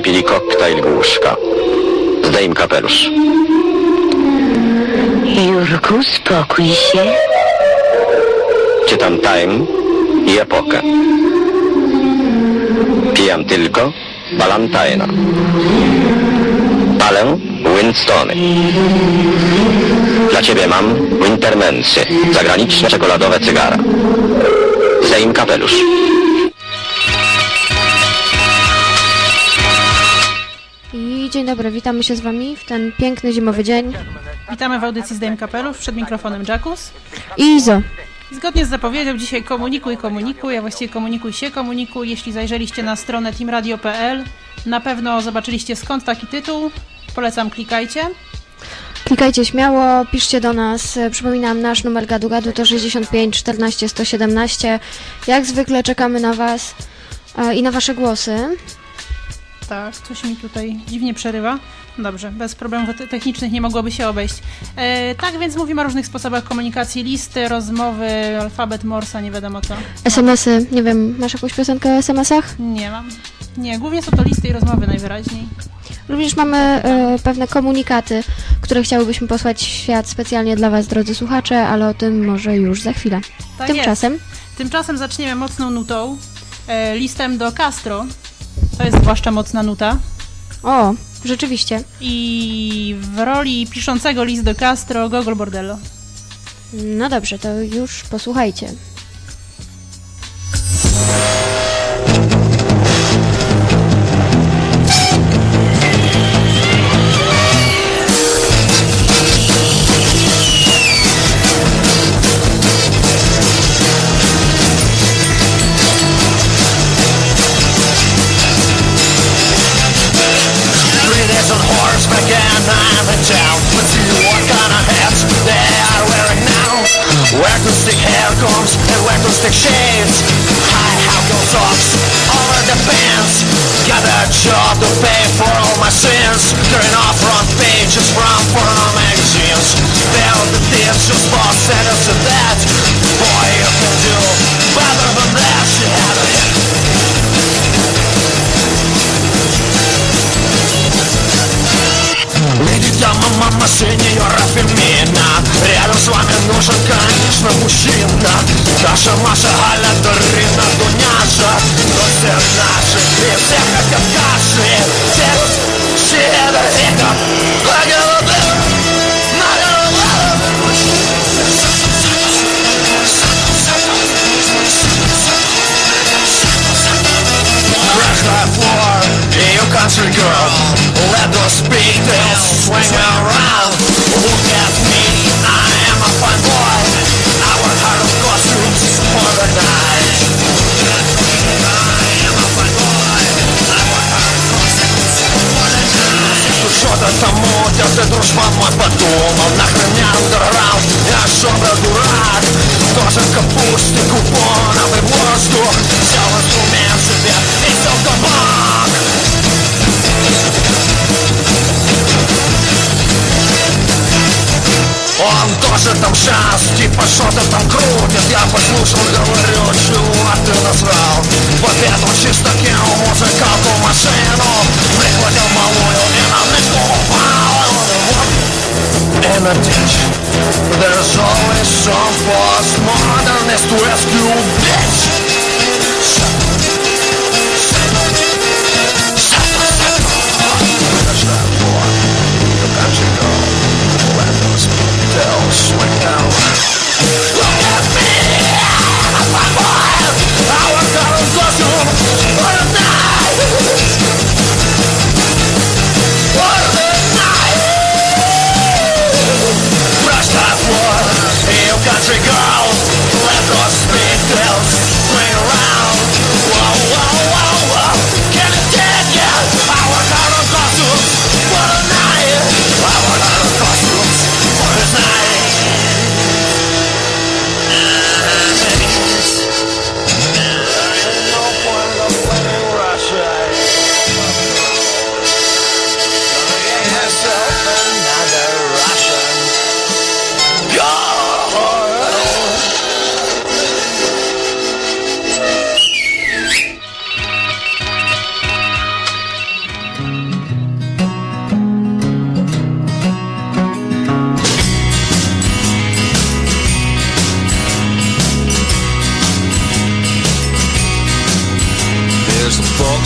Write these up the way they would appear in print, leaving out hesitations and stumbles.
wypili koktajl Głuszka. Zdejm kapelusz. Jurku, spokój się. Czytam Time i Epokę. Pijam tylko Balantajna. Palę Winstony. Dla ciebie mam Wintermensy, zagraniczne czekoladowe cygara. Zdejm kapelusz. I dzień dobry, witamy się z wami w ten piękny zimowy dzień. Witamy w audycji Zdejm kapelusz, przed mikrofonem Jackus. I Izo. Zgodnie z zapowiedzią dzisiaj komunikuj, a właściwie komunikuj. Jeśli zajrzeliście na stronę teamradio.pl, na pewno zobaczyliście skąd taki tytuł. Polecam, klikajcie. Klikajcie śmiało, piszcie do nas. Przypominam, nasz numer gadu to 65 14 117. Jak zwykle czekamy na was i na wasze głosy. Tak, coś mi tutaj dziwnie przerywa. Dobrze, bez problemów technicznych nie mogłoby się obejść. Tak więc mówimy o różnych sposobach komunikacji, listy, rozmowy, alfabet Morsa, nie wiadomo co. SMS-y, nie wiem, masz jakąś piosenkę o SMS-ach? Nie mam. Nie, głównie są to listy i rozmowy najwyraźniej. Również mamy pewne komunikaty, które chciałybyśmy posłać w świat specjalnie dla was, drodzy słuchacze, ale o tym może już za chwilę. Tak Tymczasem zaczniemy mocną nutą, listem do Castro. To jest zwłaszcza mocna nuta. O, rzeczywiście. I w roli piszącego list do Castro Gogol Bordello. No dobrze, to już posłuchajcie. Stick hair combs and stick shades. High heel socks over the pants. Got a job to pay for all my sins. Turning off front pages from porno magazines. Build the this just boss sent us to that. Boy, you can do better than that. She had a hit. Леди, дама, мама, сеньора Фемина. Рядом с вами нужен, конечно, мужчина. Даша, Маша, Галя, Дарина, Дуняша. Но все наши, и все хотят каши. Все это река. Crash that floor, you country girl. Let those big tails swing around. Look at me, I am a fine boy. I work hard on costumes for the night. I am a fine boy. I work hard on costumes for the night. Что-то там мутят, ты дружба мой подумал. Нахрен мне андерграунд, я шобра дурак. Тоже капусты, купоном и воздух. Взял инструмент себе и сел табак. Он тоже там шанс, типа что-то там крутит. Я послушал, говорю, чего ты насрал. Поэтому чисто кинул музыкалку в машину. Прихватил малую и на нычку упал. In a ditch, there's always some postmodernist rescue bitch. Swing down. Look at me, I'm a fine boy. I work out in costume for the night. For the night. Brush that floor, you country girl. Let those big tails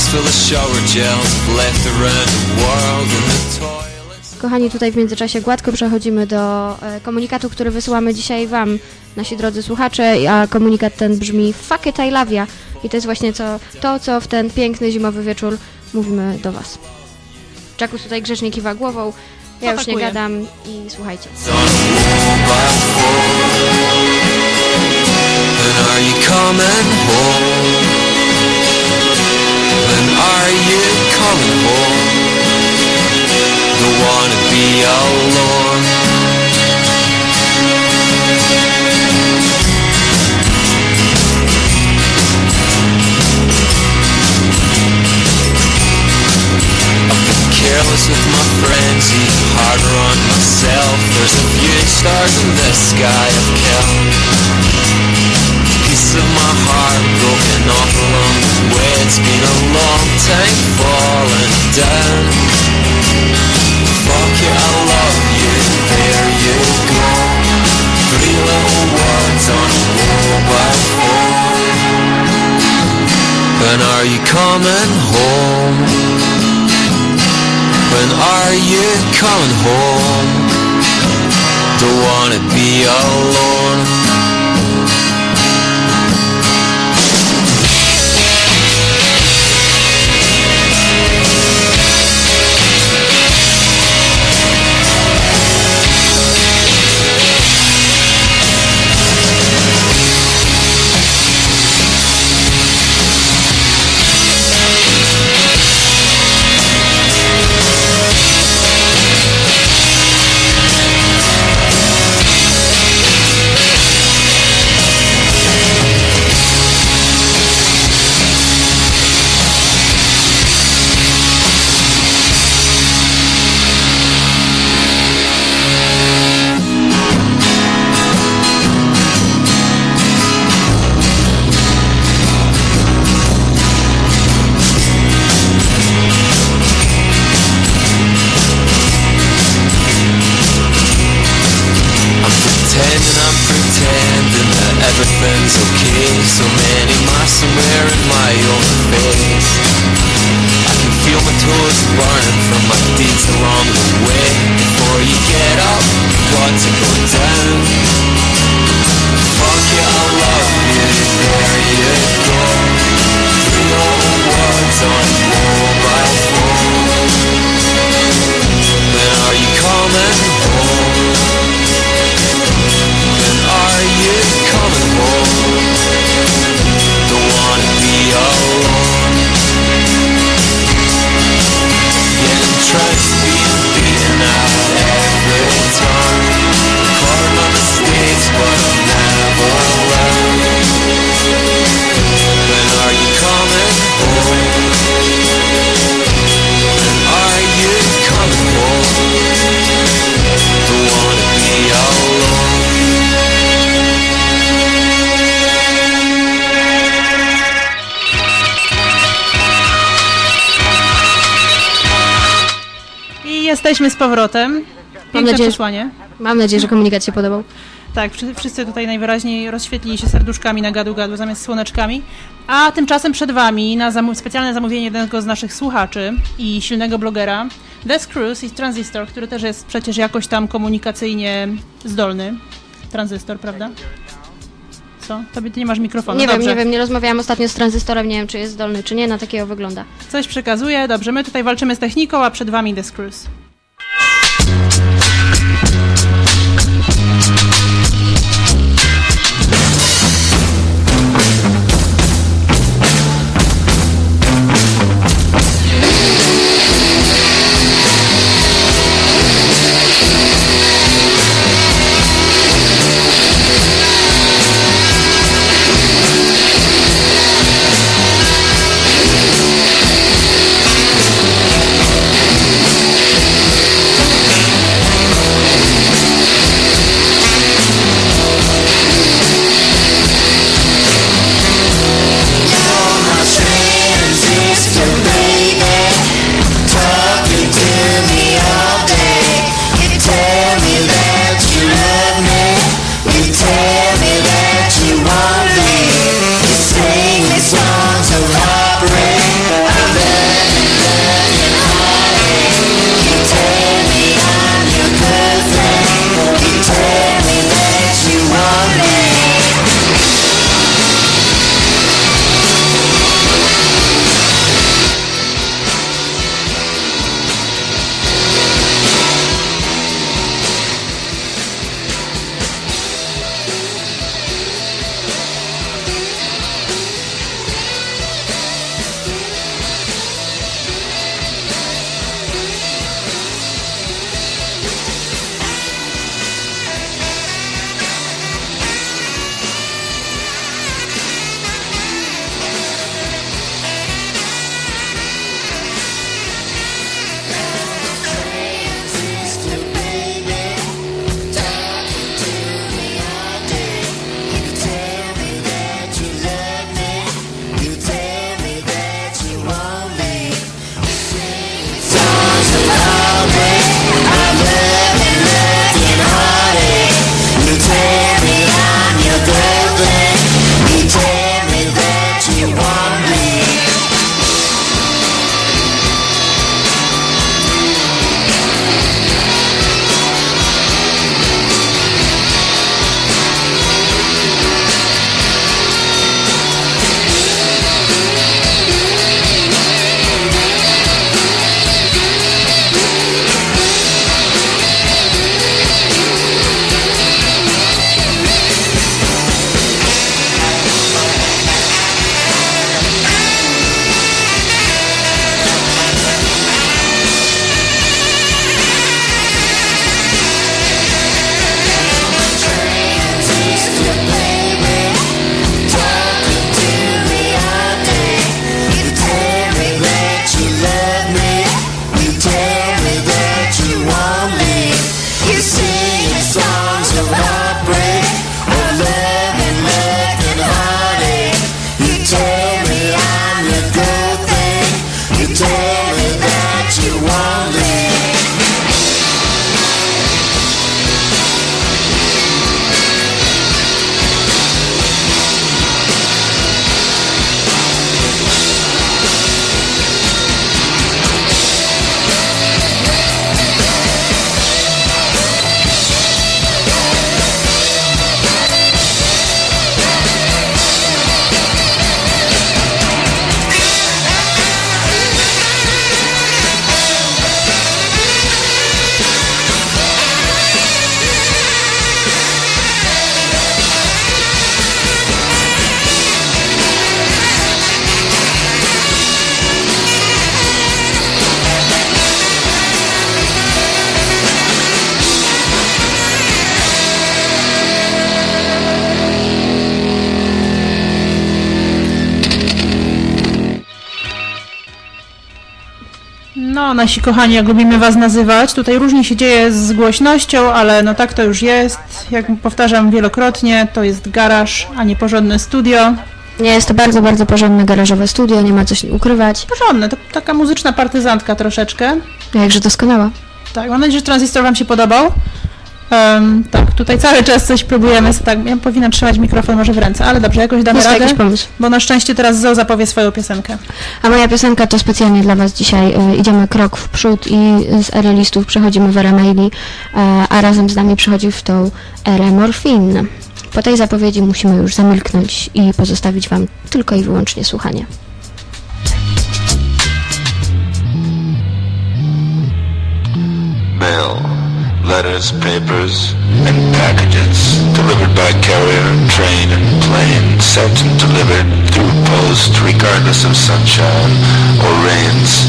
full of shower gels left around the world in the toilets. Kochani, tutaj w międzyczasie gładko przechodzimy do komunikatu, który wysyłamy dzisiaj wam, nasi drodzy słuchacze, a komunikat ten brzmi Fuck it, I love ya. I to jest właśnie to, co w ten piękny zimowy wieczór mówimy do was. Jackus tutaj grzecznie kiwa głową, ja już nie gadam i słuchajcie. When are you coming home? When are you coming home? Don't wanna be alone. I've been careless with my friends, even harder on myself. There's a few stars in the sky I've kept. Piece of my heart broken off along the way. It's been a long time falling down. Fuck it, I love you, there you go. 3 little words on a mobile phone. When are you coming home? When are you coming home? Don't wanna be alone. Jesteśmy z powrotem. Piękne przesłanie. Mam nadzieję, że komunikat się podobał. Tak, wszyscy tutaj najwyraźniej rozświetlili się serduszkami na gadu-gadu zamiast słoneczkami. A tymczasem przed wami na specjalne zamówienie jednego z naszych słuchaczy i silnego blogera The Screws i Transistor, który też jest przecież jakoś tam komunikacyjnie zdolny. Tranzystor, prawda? Co? Tobie ty nie masz mikrofonu. Nie wiem, nie rozmawiałam ostatnio z Tranzystorem, nie wiem, czy jest zdolny, czy nie, na takiego wygląda. Coś przekazuje, dobrze, my tutaj walczymy z techniką, a przed wami The Screws. No, nasi kochani, jak lubimy was nazywać, tutaj różnie się dzieje z głośnością, ale no tak to już jest. Jak powtarzam wielokrotnie, to jest garaż, a nie porządne studio. Nie, jest to bardzo, bardzo porządne garażowe studio, nie ma co się ukrywać. Porządne, to taka muzyczna partyzantka troszeczkę. Jakże doskonała. Tak, mam nadzieję, że tranzystor wam się podobał. Tak, tutaj cały czas coś próbujemy, tak, ja powinnam trzymać mikrofon może w ręce, ale dobrze, jakoś damy Jest to radę, jakiś pomysł. bo na szczęście teraz Zo zapowie swoją piosenkę. A moja piosenka to specjalnie dla was dzisiaj. Idziemy krok w przód i z ery listów przechodzimy w erę maili, a razem z nami przechodzi w tą erę morfin. Po tej zapowiedzi musimy już zamilknąć i pozostawić wam tylko i wyłącznie słuchanie. Mail, letters, papers, and packages delivered by carrier, train, and plane, sent and delivered through post regardless of sunshine or rains.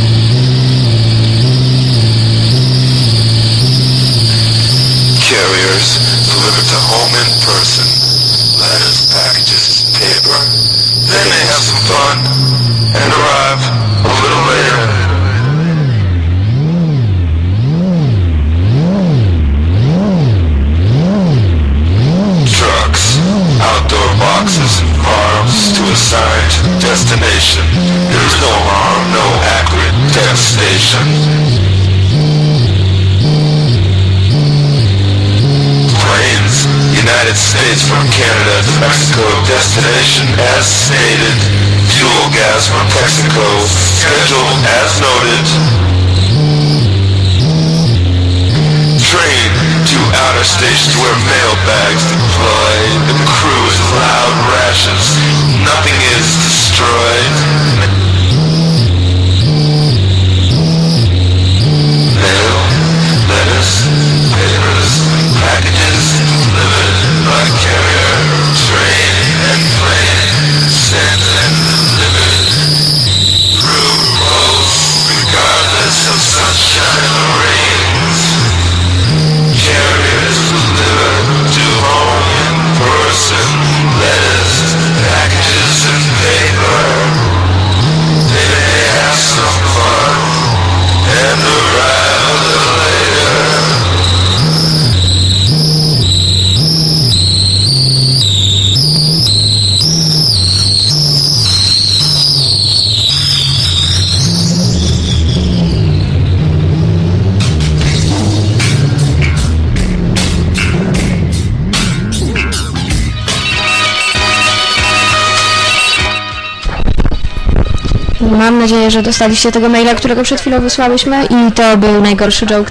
Carriers delivered to home in person, letters, packages, paper. They may have some fun and arrive a little later. Trucks, outdoor boxes and farms to assigned destination. There's no harm, no accurate devastation. Planes, United States from Canada to Mexico, destination as stated. Fuel gas from Texaco, schedule as noted. Train to outer stations where mail bags deploy. The crew is loud rashes. Nothing is destroyed. Mail, letters, papers, packages delivered by carrier, train, and plane. Sent and delivered through post, regardless of sunshine or rains. Carriers delivered to home in person, letters, packages, and paper. They may have some fun and arrive a little later. Mam nadzieję, że dostaliście tego maila, którego przed chwilą wysłałyśmy i to był najgorszy joke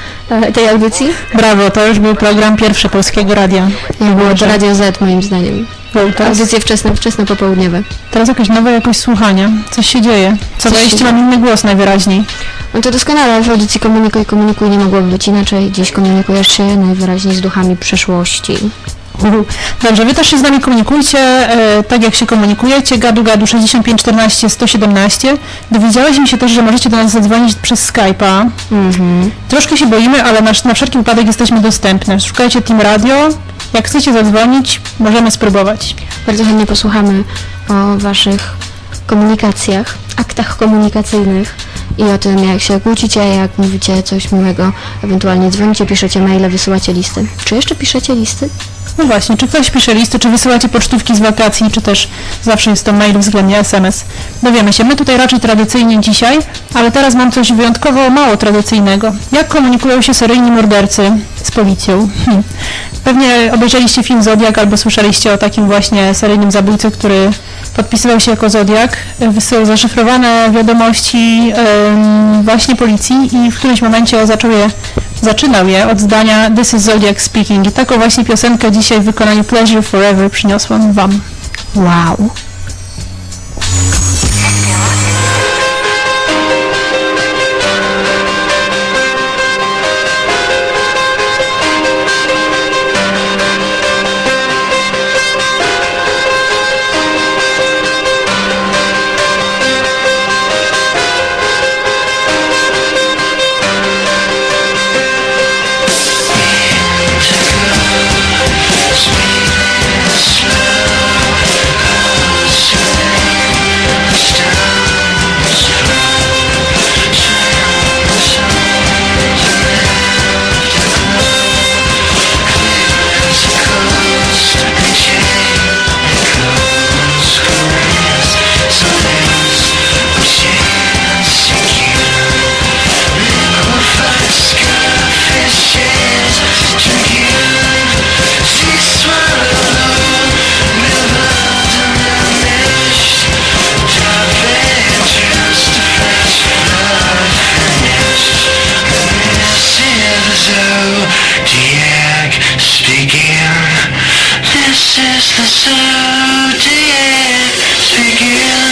tej audycji. Brawo, to już był program pierwszy Polskiego Radia. Nie było to Radio Z moim zdaniem. Audycje wczesno popołudniowe. Teraz jakaś nowa jakość słuchania. Coś się dzieje. Co wejście mam inny głos najwyraźniej. No to doskonale, w audycji komunikuj nie mogłoby być inaczej. Dziś komunikujesz się najwyraźniej z duchami przeszłości. Dobrze, wy też się z nami komunikujcie, tak jak się komunikujecie, gadu 65 14 117. Dowiedziałyśmy się też, że możecie do nas zadzwonić przez Skype'a. Troszkę się boimy, ale na wszelki wypadek jesteśmy dostępne. Szukajcie Team Radio. Jak chcecie zadzwonić, możemy spróbować. Bardzo chętnie posłuchamy o waszych komunikacjach, aktach komunikacyjnych i o tym, jak się kłócicie, jak mówicie coś miłego, ewentualnie dzwonicie, piszecie maile, wysyłacie listy. Czy jeszcze piszecie listy? No właśnie, czy ktoś pisze listy, czy wysyłacie pocztówki z wakacji, czy też zawsze jest to mail względnie SMS. Dowiemy się. My tutaj raczej tradycyjnie dzisiaj, ale teraz mam coś wyjątkowo mało tradycyjnego. Jak komunikują się seryjni mordercy z policją? Pewnie obejrzeliście film Zodiak albo słyszeliście o takim właśnie seryjnym zabójcy, który podpisywał się jako Zodiak, wysyłał zaszyfrowane wiadomości właśnie policji i w którymś momencie zaczynał je od zdania This is Zodiac speaking. I taką właśnie piosenkę dzisiaj w wykonaniu Pleasure Forever przyniosłam wam. Wow! Slow the zodiacs begin.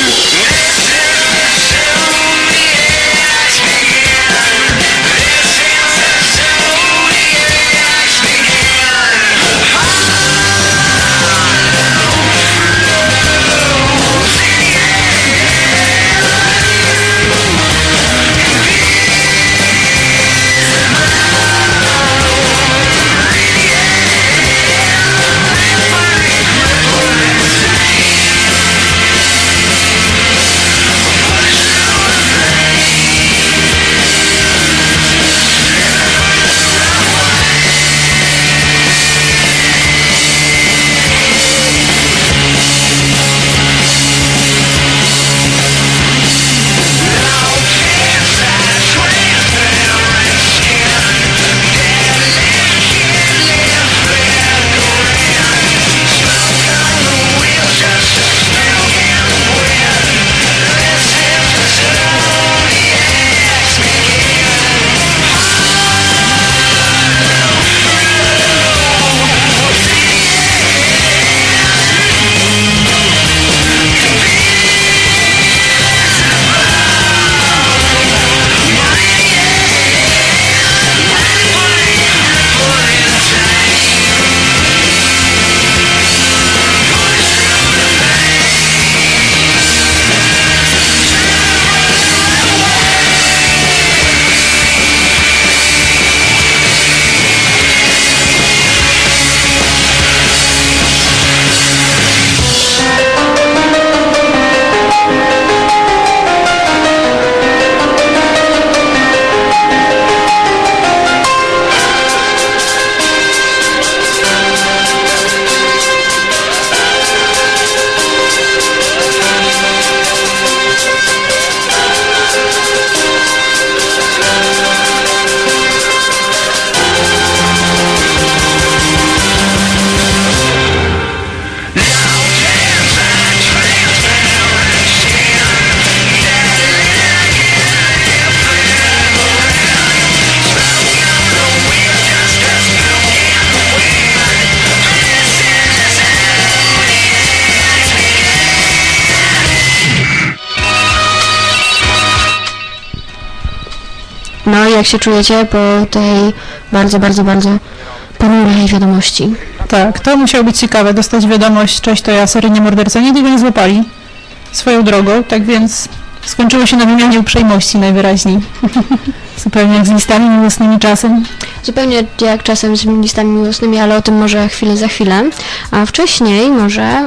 No, jak się czujecie po tej bardzo, bardzo, bardzo ponurej wiadomości? Tak, to musiało być ciekawe, dostać wiadomość, cześć, to ja, seryjnie morderca, nigdy go nie złapali swoją drogą, tak więc skończyło się na wymianie uprzejmości najwyraźniej. Zupełnie jak z listami miłosnymi czasem. Zupełnie jak czasem z listami miłosnymi, ale o tym może chwilę za chwilę. A wcześniej może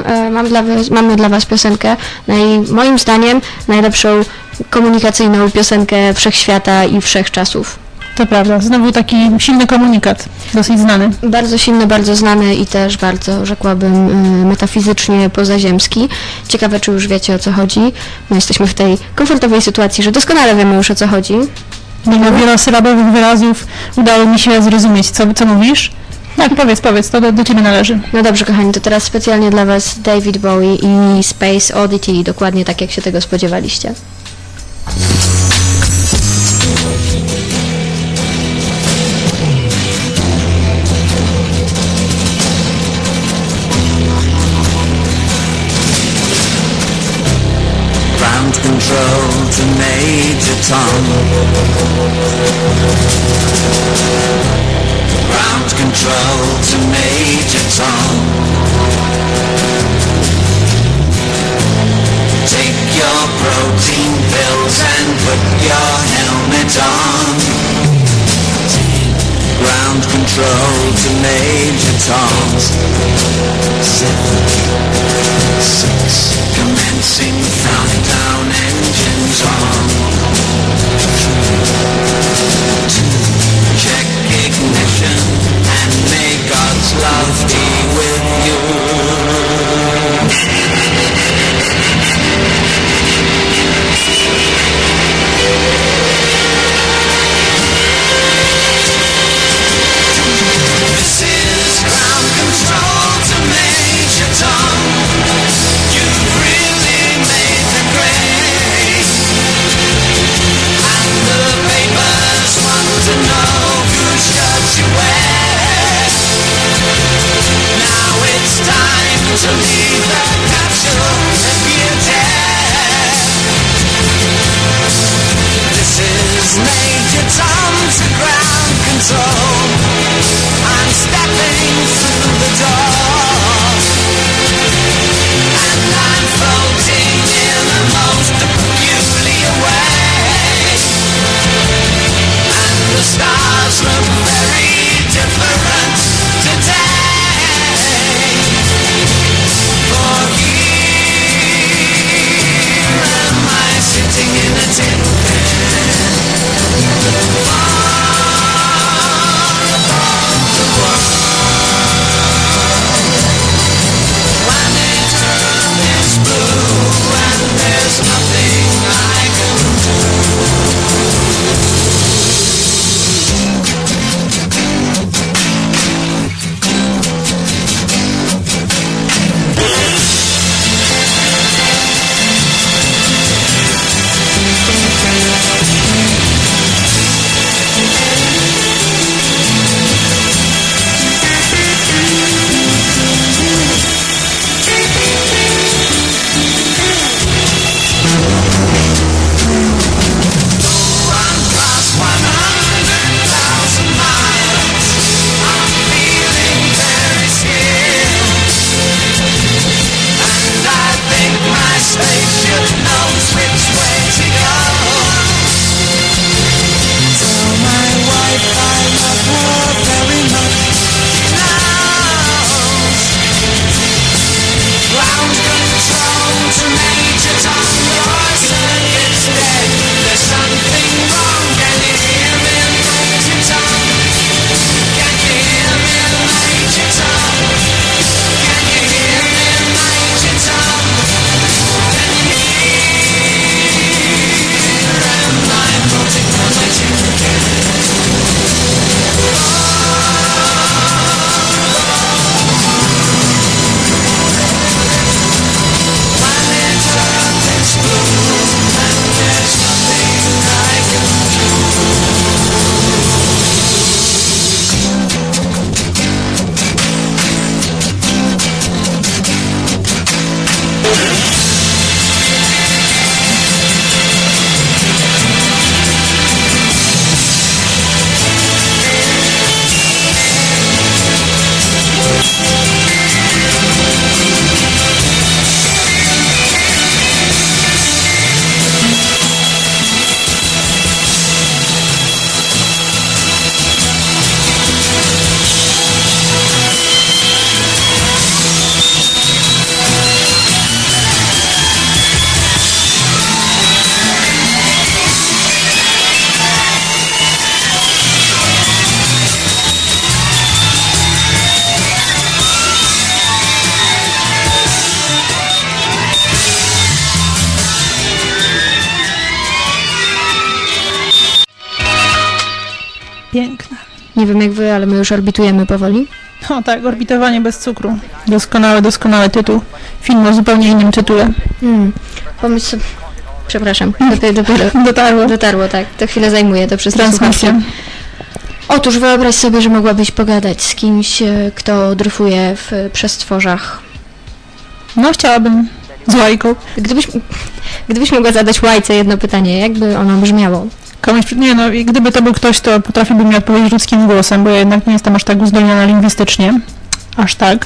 mamy dla Was piosenkę, moim zdaniem najlepszą komunikacyjną piosenkę wszechświata i wszechczasów. To prawda, znowu taki silny komunikat, dosyć znany. Bardzo silny, bardzo znany i też bardzo, rzekłabym, metafizycznie pozaziemski. Ciekawe, czy już wiecie, o co chodzi. My jesteśmy w tej komfortowej sytuacji, że doskonale wiemy już, o co chodzi. Mimo wielosylabowych wyrazów udało mi się zrozumieć, co mówisz. Tak, powiedz, to do Ciebie należy. No dobrze, kochani, to teraz specjalnie dla Was David Bowie i Space Oddity, dokładnie tak, jak się tego spodziewaliście. Ground control to Major Tom. Ground control to Major Tom. Take your protein pills and put your helmet on. Ground control to Major Tom. 7, 6, commencing countdown, engines on. 3, 2, check ignition and may God's love be with you. This is ground control to Major Tom. You've really made the grade, and the papers want to know whose shirt you wear. to leave the capsule if you're dead. This is Major Tom to ground control. I'm stepping through the door, and I'm floating in the most peculiar way, and the stars look very different today. For here am I sitting in a tin can, far above the world. Planet Earth is blue and there's nothing I can do. Piękne. Nie wiem jak wy, ale my już orbitujemy powoli. O tak, Orbitowanie bez cukru. Doskonały tytuł. Film o zupełnie innym tytule. Pomyśl sobie... Przepraszam, dopiero dotarło, tak. To chwilę zajmuje to przez transmisję. Otóż wyobraź sobie, że mogłabyś pogadać z kimś, kto dryfuje w przestworzach. No, chciałabym z Łajką. Gdybyś mogła zadać Łajce jedno pytanie, jakby ono brzmiało? I gdyby to był ktoś, to potrafiłby mi odpowiedzieć ludzkim głosem, bo ja jednak nie jestem aż tak uzdolniona lingwistycznie. Aż tak.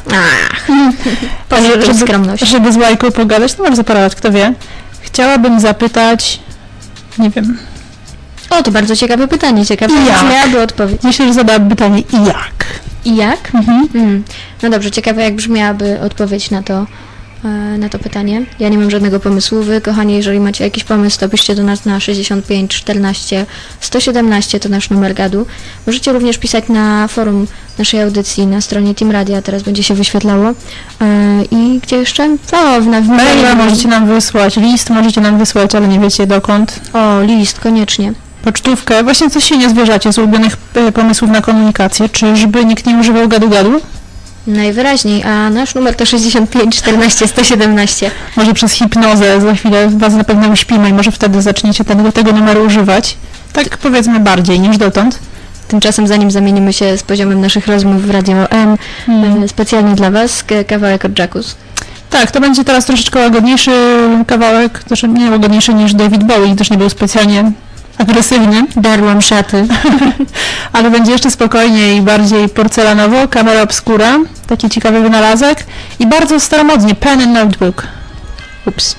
Żeby z Łajką pogadać, to może za parę lat, kto wie. Chciałabym zapytać, nie wiem. O, to bardzo ciekawe pytanie, jak brzmiałaby odpowiedź. Myślę, że zadałabym pytanie i jak. I jak? No dobrze, ciekawe jak brzmiałaby odpowiedź na to pytanie. Ja nie mam żadnego pomysłu. Wy, kochani, jeżeli macie jakiś pomysł, to piszcie do nas na 65 14 117, to nasz numer gadu. Możecie również pisać na forum naszej audycji na stronie Team Radia, teraz będzie się wyświetlało. I gdzie jeszcze? Maila możecie nam wysłać, list możecie nam wysłać, ale nie wiecie dokąd. O, list, koniecznie. Pocztówkę. Właśnie coś się nie zwierzacie z ulubionych pomysłów na komunikację. Czyżby nikt nie używał gadu-gadu? Najwyraźniej, a nasz numer to 65 14 117. Może przez hipnozę za chwilę was zapewne uśpimy i może wtedy zaczniecie tego numeru używać. Tak powiedzmy bardziej niż dotąd. tymczasem zanim zamienimy się z poziomem naszych rozmów w Radio M, specjalnie dla Was kawałek od Jacuz. Tak, to będzie teraz troszeczkę łagodniejszy kawałek, też nie łagodniejszy niż David Bowie, też nie był specjalnie agresywny. Darłam szaty. Ale będzie jeszcze spokojniej i bardziej porcelanowo, Camera Obscura, taki ciekawy wynalazek i bardzo staromodnie, Pen and Notebook. Ups.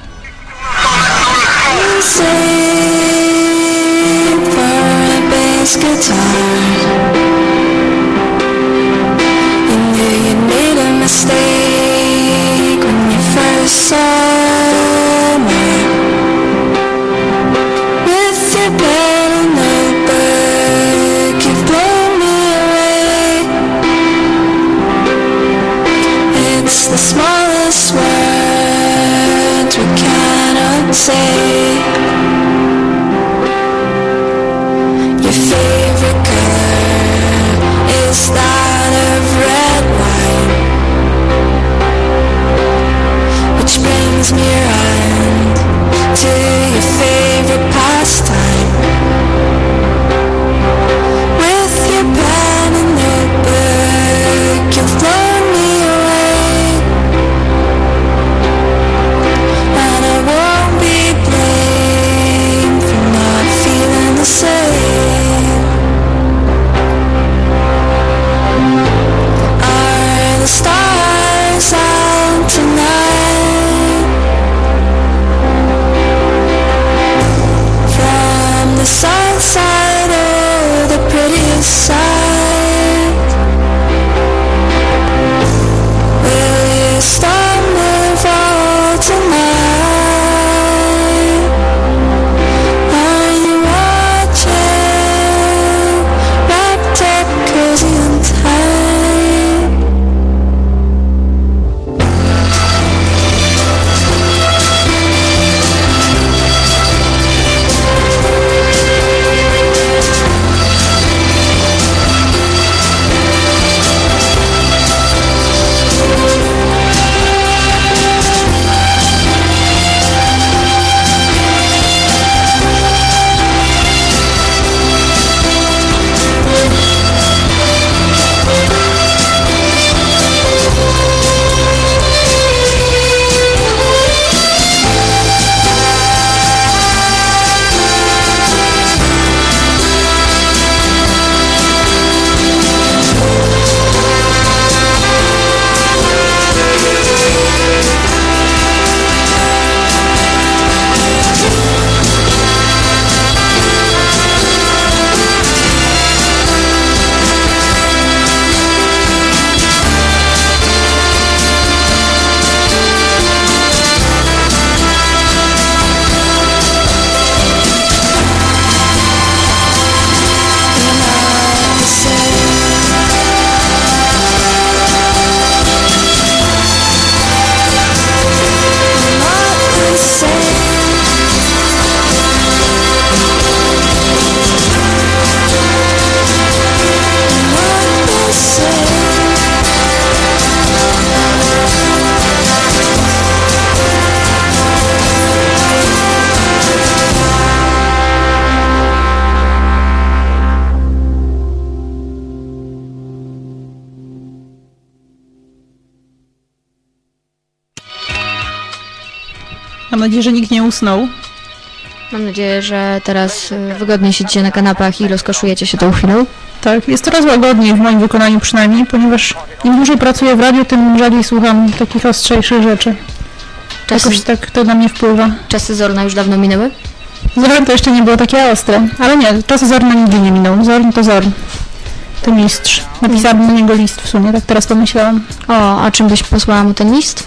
The smallest words we cannot say. Your favorite color is that of red wine, which brings me around to your favorite pastime. With your pen and notebook, you've blown me away. Are the stars out tonight? From the south side or the prettiest side? Will you stumble fall tonight? Mam nadzieję, że nikt nie usnął. Mam nadzieję, że teraz wygodnie siedzicie na kanapach i rozkoszujecie się tą chwilą. Tak, jest coraz łagodniej w moim wykonaniu przynajmniej, ponieważ im dłużej pracuję w radiu, tym rzadziej słucham takich ostrzejszych rzeczy. Jakoś tak to na mnie wpływa. Czasy Zorna już dawno minęły? Zorn to jeszcze nie było takie ostre, ale nie, czasy Zorna nigdy nie minął. Zorn to Zorn. To mistrz. Napisałabym na niego list w sumie, tak teraz pomyślałam. O, a czym byś posłała mu ten list?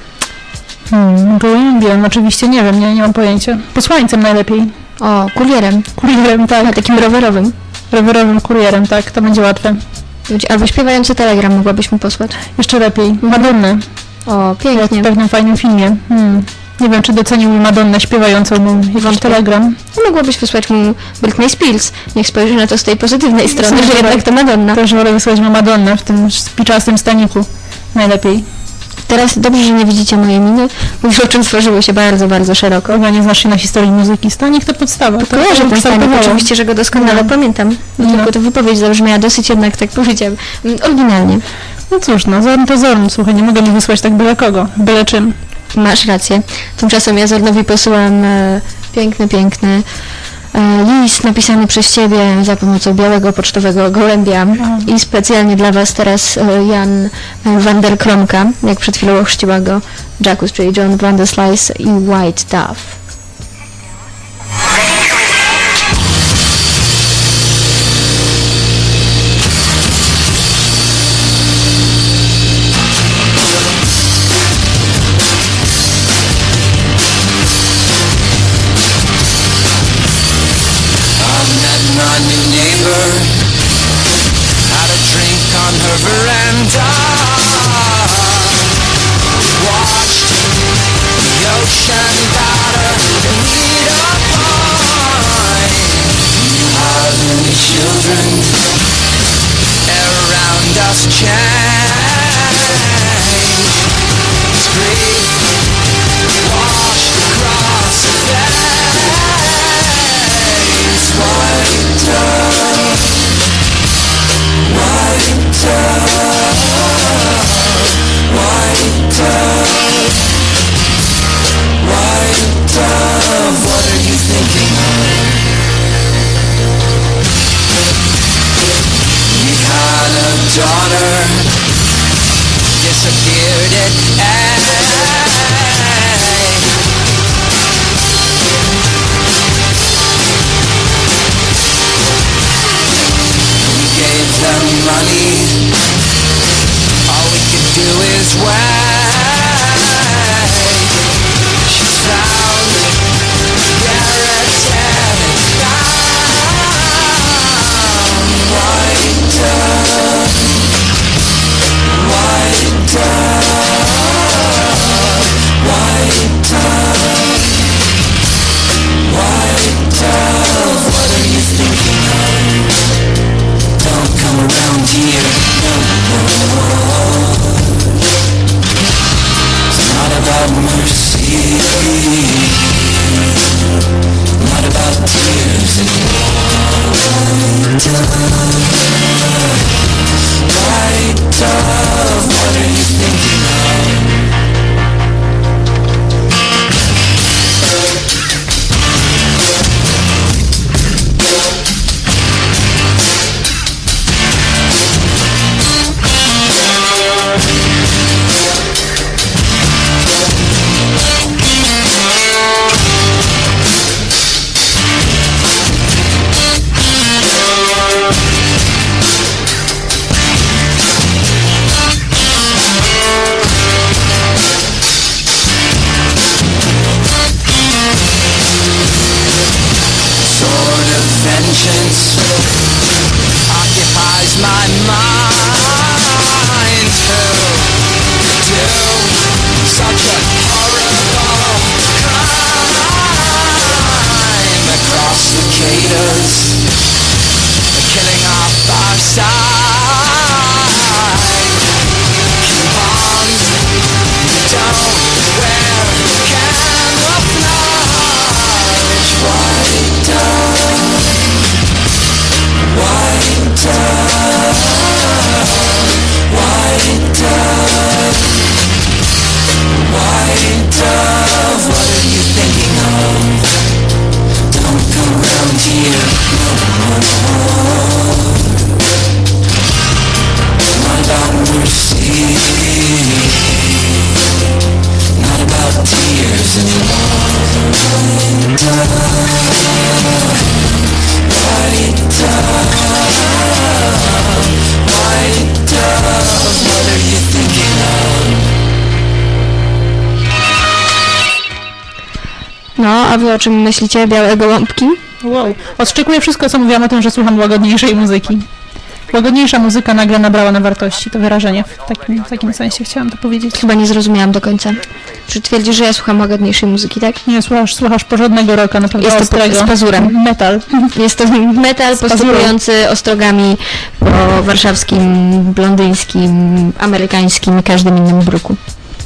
Gołębiem, oczywiście, nie wiem, nie mam pojęcia. Posłańcem najlepiej. O, kurierem. Kurierem, tak. A takim rowerowym. Rowerowym kurierem, tak, to będzie łatwe. Albo śpiewający telegram mogłabyś mu posłać. Jeszcze lepiej. Madonnę. O, pięknie. W pewnym fajnym filmie. Nie wiem, czy doceniłby Madonnę śpiewającą mu jakiś telegram. No, mogłabyś wysłać mu Britney Spears. Niech spojrzy na to z tej pozytywnej strony, że jednak to Madonna. Też wolę wysłać mu Madonnę w tym spiczastym staniku. Najlepiej. Teraz dobrze, że nie widzicie mojej miny, moje oczy stworzyły się bardzo, bardzo szeroko. Chyba nie znasz się na historii muzyki. Stanik to podstawa. Kojarzę ten stanik, oczywiście, że go doskonale pamiętam. Tylko to wypowiedź zabrzmiała dosyć jednak, tak powiedziałam, oryginalnie. No cóż, Zorn to Zorn. Słuchaj, nie mogę mu wysłać tak byle kogo, byle czym. Masz rację. Tymczasem ja Zornowi posyłam piękny list napisany przez Ciebie za pomocą białego pocztowego gołębia i specjalnie dla Was teraz Jan van der Kromka, jak przed chwilą ochrzciła go Jacques, czyli John van der Slice i White Dove. My new neighbor had a drink on her veranda. Watched the ocean batter beneath a pine. How many children around us change? Grief washed across the face. White dove, white dove, white dove, white dove, what are you thinking of? We had a daughter, disappeared at gave them money, all we could do is wait. She's found Garrett dead and found. White dove, white dove, white dove, white dove, what are you thinking of? Don't come around here, no, no. It's not about mercy, not about tears anymore. White dove, what are you thinking of? Vengeance occupies my mind to do such a horrible crime across the cicadas, killing off our side. Cubans don't wear camouflage. White dove, white dove, white dove, white dove, what are you thinking of? Don't come around here, no, no, not about mercy, not about tears anymore. White dove, white dove, white dove, what are you thinking of? No, a wy o czym myślicie, białe gołąbki? Wow. Odszczekuję wszystko, co mówiłam o tym, że słucham łagodniejszej muzyki. Łagodniejsza muzyka nagle nabrała na wartości, to wyrażenie. W takim sensie chciałam to powiedzieć. Chyba nie zrozumiałam do końca. Czy twierdzisz, że ja słucham łagodniejszej muzyki, tak? Nie, słuchasz porządnego rocka, naprawdę Jest to ostrego. z pazurem. Metal. Jest to metal postępujący ostrogami po warszawskim, londyńskim, amerykańskim i każdym innym bruku.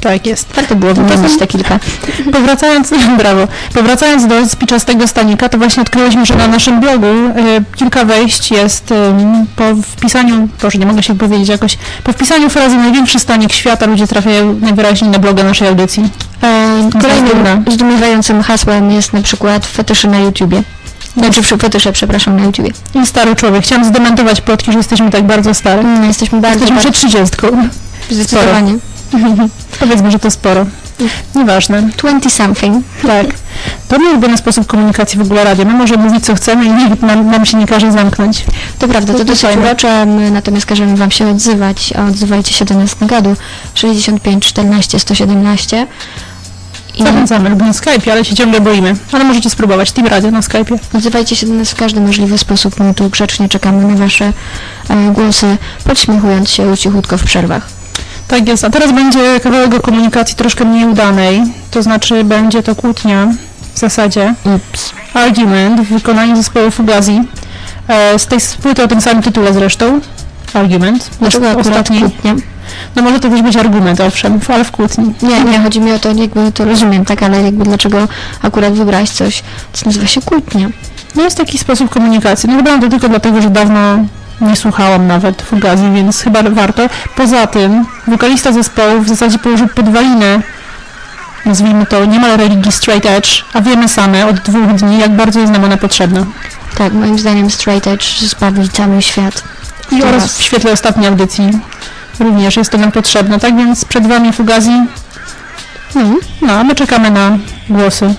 Tak jest. Warto było wymienić te kilka. Powracając do spiczastego stanika, to właśnie odkryliśmy, że na naszym blogu kilka wejść jest po wpisaniu, proszę, nie mogę się powiedzieć jakoś, po wpisaniu frazy największy stanik świata ludzie trafiają najwyraźniej na bloga naszej audycji. Kolejnym zdumiewającym hasłem jest na przykład fetysze na YouTubie. Znaczy fetysze, przepraszam, na YouTubie. I stary człowiek. Chciałam zdementować plotki, że jesteśmy tak bardzo stare. Jesteśmy przed 30. Zdecydowanie. Powiedzmy, że to sporo. Nieważne. 20-something. Tak. To mój ulubiony sposób komunikacji w ogóle radia. My możemy mówić, co chcemy i nikt nam się nie każe zamknąć. To prawda, to dosyć urocze, my natomiast każemy wam się odzywać. Odzywajcie się do nas na gadu 65 14 117. Zachęcamy lub na Skype'ie, ale się ciągle boimy. Ale możecie spróbować. Team Radio na Skype'ie. Odzywajcie się do nas w każdy możliwy sposób. My tu grzecznie czekamy na wasze głosy, podśmiechując się cichutko w przerwach. Tak jest. A teraz będzie kawałek o komunikacji troszkę mniej udanej. To znaczy będzie to kłótnia w zasadzie. Argument w wykonaniu zespołu Fugazi. Z tej płyty o tym samym tytule zresztą. Argument. Dlaczego akurat kłótnia? No może to też być argument, owszem, ale w kłótni. Nie, chodzi mi o to, jakby to rozumiem, tak, ale jakby dlaczego akurat wybrać coś, co nazywa się kłótnia? No jest taki sposób komunikacji. No wybrałam to tylko dlatego, że dawno nie słuchałam nawet Fugazi, więc chyba warto. Poza tym wokalista zespołu w zasadzie położył podwalinę, nazwijmy to niemal religii straight edge, a wiemy same od 2 dni, jak bardzo jest nam ona potrzebna. Tak, moim zdaniem straight edge zbawi cały świat. I oraz w świetle ostatniej audycji również jest to nam potrzebne. Tak więc przed wami Fugazi. No, a my czekamy na głosy.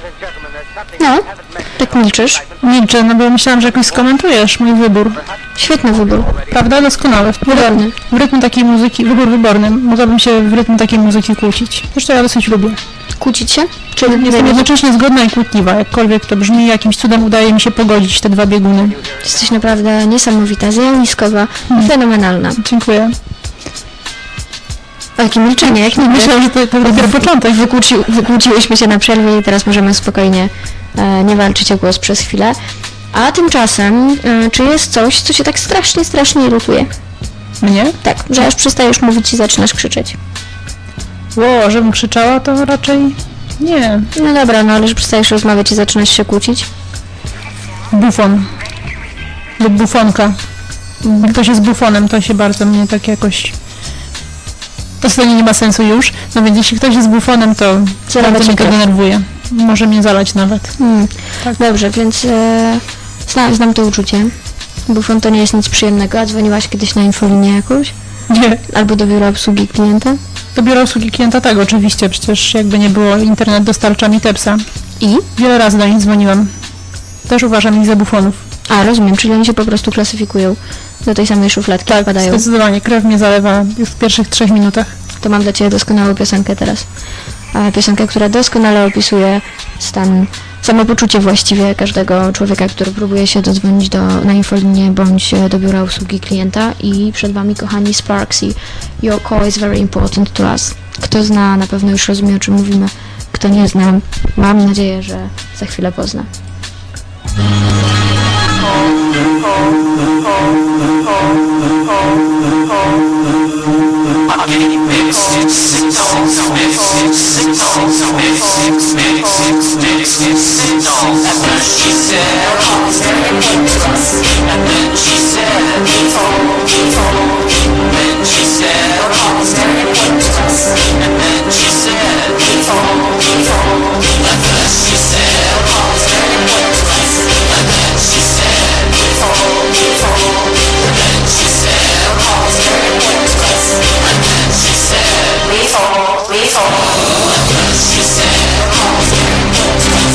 No, tak milczysz. Milczę, no bo myślałam, że jakoś skomentujesz mój wybór. Świetny wybór. Prawda? Doskonały. Wyborny. W rytm takiej muzyki, wybór wyborny. Mogłabym się w rytm takiej muzyki kłócić. Zresztą ja dosyć lubię. Kłócić się? Czy Jestem jednocześnie zgodna i kłótliwa. Jakkolwiek to brzmi, jakimś cudem udaje mi się pogodzić te dwa bieguny. Jesteś naprawdę niesamowita, zjawiskowa i fenomenalna. Dziękuję. O, jakie milczenie, jak nie Myślałam, że to dopiero początek. Wykłóciłyśmy się na przerwie i teraz możemy spokojnie nie walczyć o głos przez chwilę. A tymczasem, czy jest coś, co cię tak strasznie irytuje? Mnie? Tak, że aż przestajesz mówić i zaczynasz krzyczeć. Ło, żebym krzyczała, to raczej nie. No dobra, no ale że przestajesz rozmawiać i zaczynasz się kłócić? Bufon. Lub bufonka. Jak ktoś jest bufonem, to się bardzo mnie tak jakoś... To stanie nie ma sensu już. No więc jeśli ktoś jest bufonem, to bardzo mnie to denerwuje. Może mnie zalać nawet. Tak. Dobrze, więc znam to uczucie. Bufon to nie jest nic przyjemnego. A dzwoniłaś kiedyś na infolinię jakąś? Nie. Albo do biura obsługi klienta? Do biura obsługi klienta tak, oczywiście. Przecież jakby nie było, internet dostarcza mi Tepsa. I? Wiele razy do nich dzwoniłam. Też uważam ich za bufonów. A, rozumiem, czyli oni się po prostu klasyfikują. Do tej samej szufladki wpadają. Zdecydowanie. Krew mnie zalewa już w pierwszych 3 minutach. To mam dla Ciebie doskonałą piosenkę teraz. Piosenkę, która doskonale opisuje stan, samopoczucie właściwie każdego człowieka, który próbuje się dodzwonić na infolinię bądź do biura obsługi klienta. I przed Wami, kochani, Sparksy. Your call is very important to us. Kto zna, na pewno już rozumie, o czym mówimy. Kto nie zna, mam nadzieję, że za chwilę pozna. Lethal.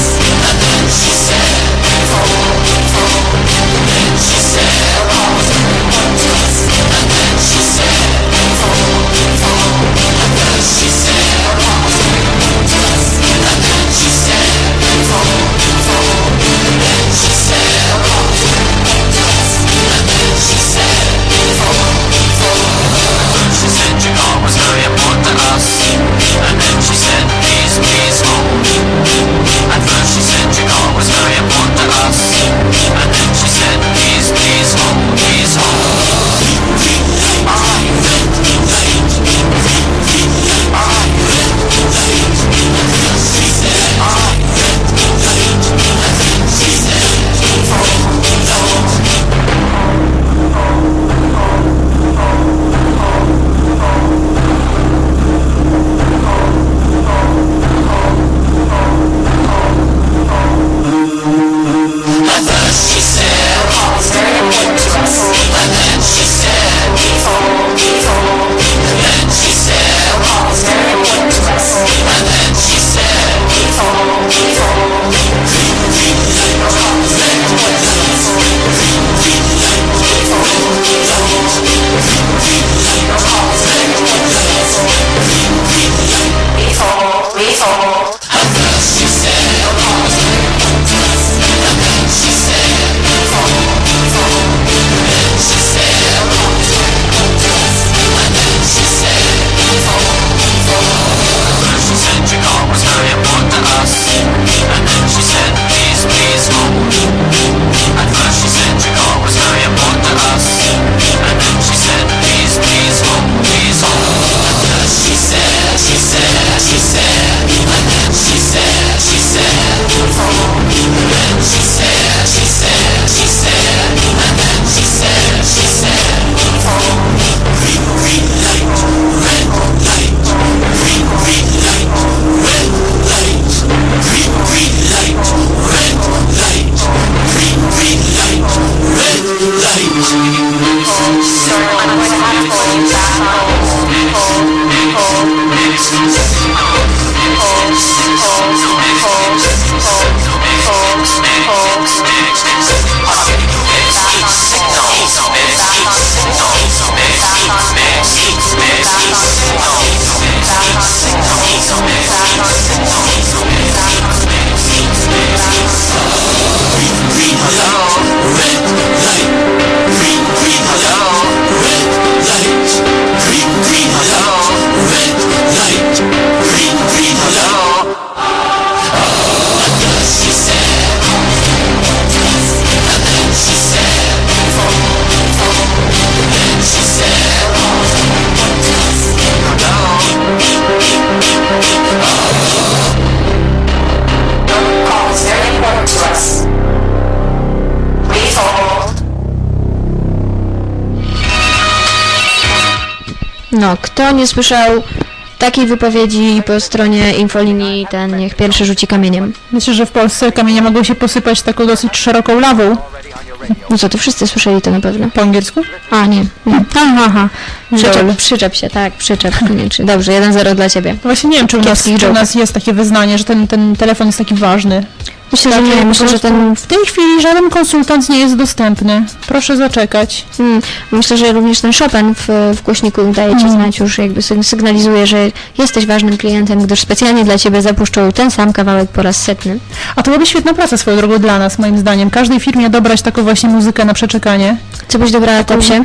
No, kto nie słyszał takiej wypowiedzi po stronie infolinii, ten niech pierwszy rzuci kamieniem. Myślę, że w Polsce kamienie mogą się posypać taką dosyć szeroką lawą. No co, to wszyscy słyszeli to na pewno. Po angielsku? A, nie. Aha. Lol. Przyczep się, tak, przyczep koniecznie. Dobrze, 1-0 dla ciebie. Właśnie nie wiem, czy u nas jest takie wyznanie, że ten telefon jest taki ważny. Myślę, że nie. Myślę, że ten... W tej chwili żaden konsultant nie jest dostępny. Proszę zaczekać. Myślę, że również ten Chopin w głośniku daje ci znać, już jakby sygnalizuje, że jesteś ważnym klientem, gdyż specjalnie dla ciebie zapuszczą ten sam kawałek po raz 100. A to byłaby świetna praca swoją drogą dla nas, moim zdaniem. Każdej firmie dobrać taką właśnie muzykę na przeczekanie. Co byś dobrała Topsie?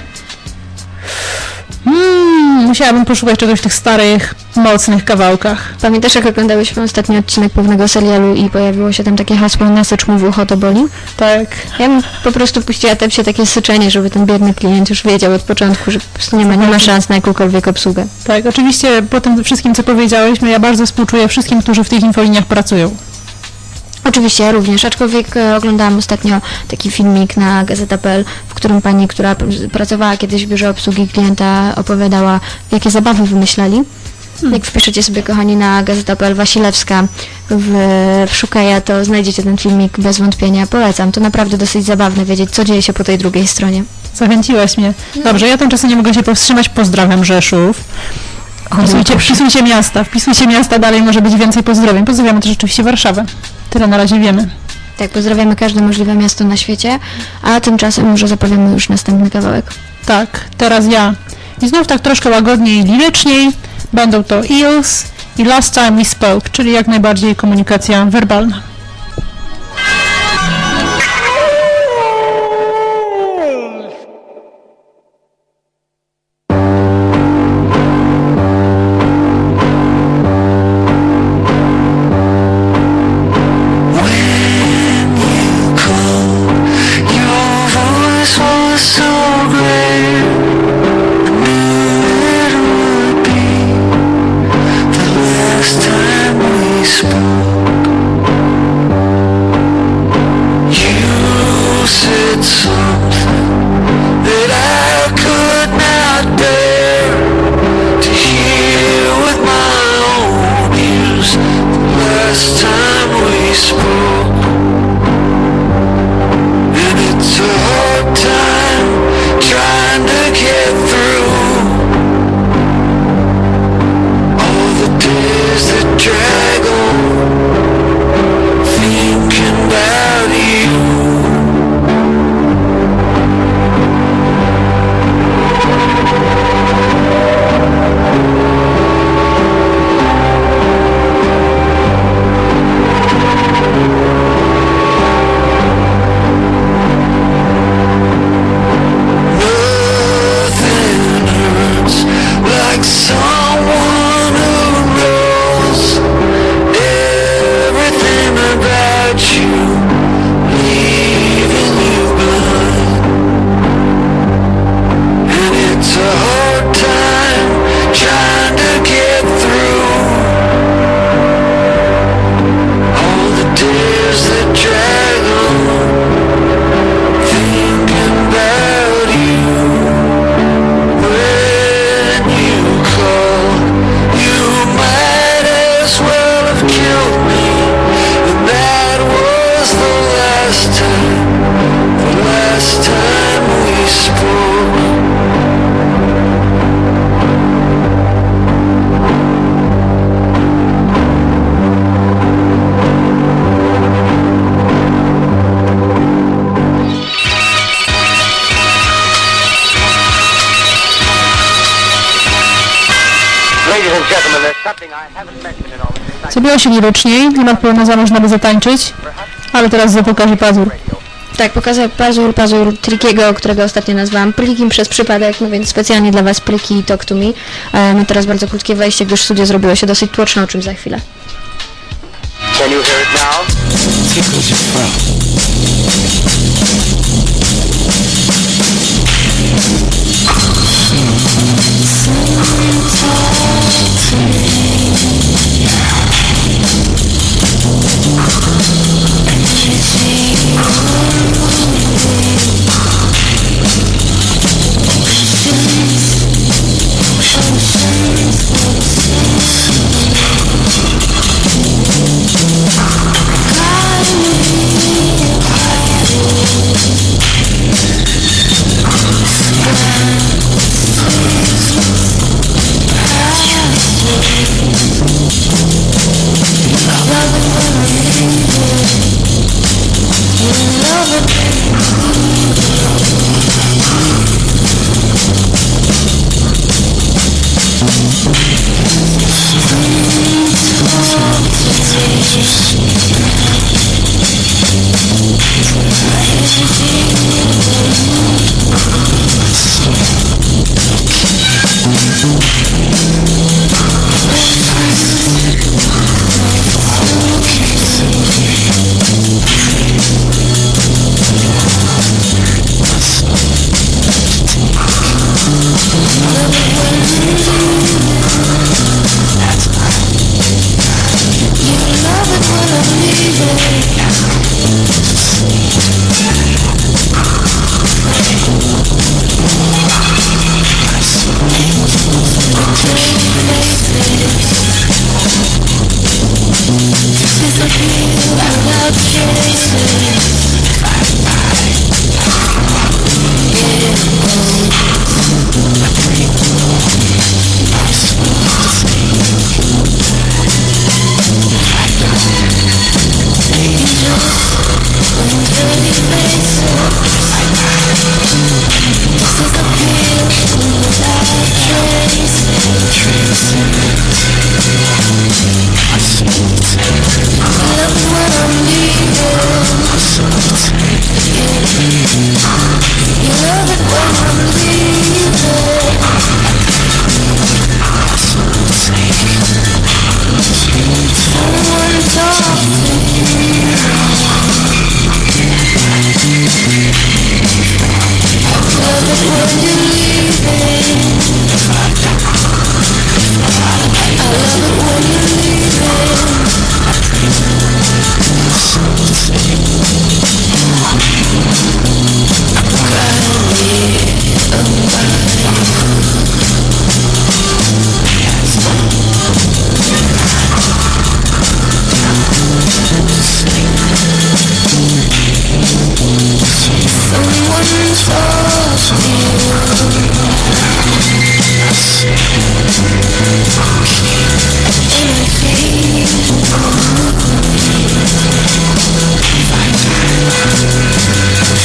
Musiałabym poszukać czegoś w tych starych, mocnych kawałkach. Pamiętasz, jak oglądałyśmy ostatni odcinek pewnego serialu i pojawiło się tam takie hasło "nasycz mu w ucho, to boli"? Tak. Ja bym po prostu puściła Tepsie takie syczenie, żeby ten biedny klient już wiedział od początku, że po prostu nie ma szans na jakąkolwiek obsługę. Tak, oczywiście po tym wszystkim, co powiedziałyśmy, ja bardzo współczuję wszystkim, którzy w tych infoliniach pracują. Oczywiście, ja również, aczkolwiek oglądałam ostatnio taki filmik na Gazeta.pl, w którym pani, która pracowała kiedyś w biurze obsługi klienta, opowiadała, jakie zabawy wymyślali. Jak wpiszecie sobie, kochani, na Gazeta.pl Wasilewska w Szukaja, to znajdziecie ten filmik bez wątpienia. Polecam, to naprawdę dosyć zabawne wiedzieć, co dzieje się po tej drugiej stronie. Zachęciłaś mnie. Dobrze, ja tymczasem nie mogę się powstrzymać. Pozdrawiam Rzeszów. Wpisujcie miasta, dalej może być więcej pozdrowień. Pozdrawiamy też oczywiście Warszawę. Tyle na razie wiemy. Tak, pozdrawiamy każde możliwe miasto na świecie, a tymczasem może zapowiemy już następny kawałek. Tak, teraz ja. I znów tak troszkę łagodniej i liryczniej. Będą to Eels i Last Time We Spoke, czyli jak najbardziej komunikacja werbalna. Zrobiło się lirycznie, klimat pełnoza można by zatańczyć, ale teraz pokaże pazur. Tak, pokażę pazur Trickiego, którego ostatnio nazwałam Plikim przez przypadek, no więc specjalnie dla Was Pliki i Talk to Me. My teraz bardzo krótkie wejście, gdyż studio zrobiło się dosyć tłoczne, o czym za chwilę. Can you hear it now? Tickles your throat.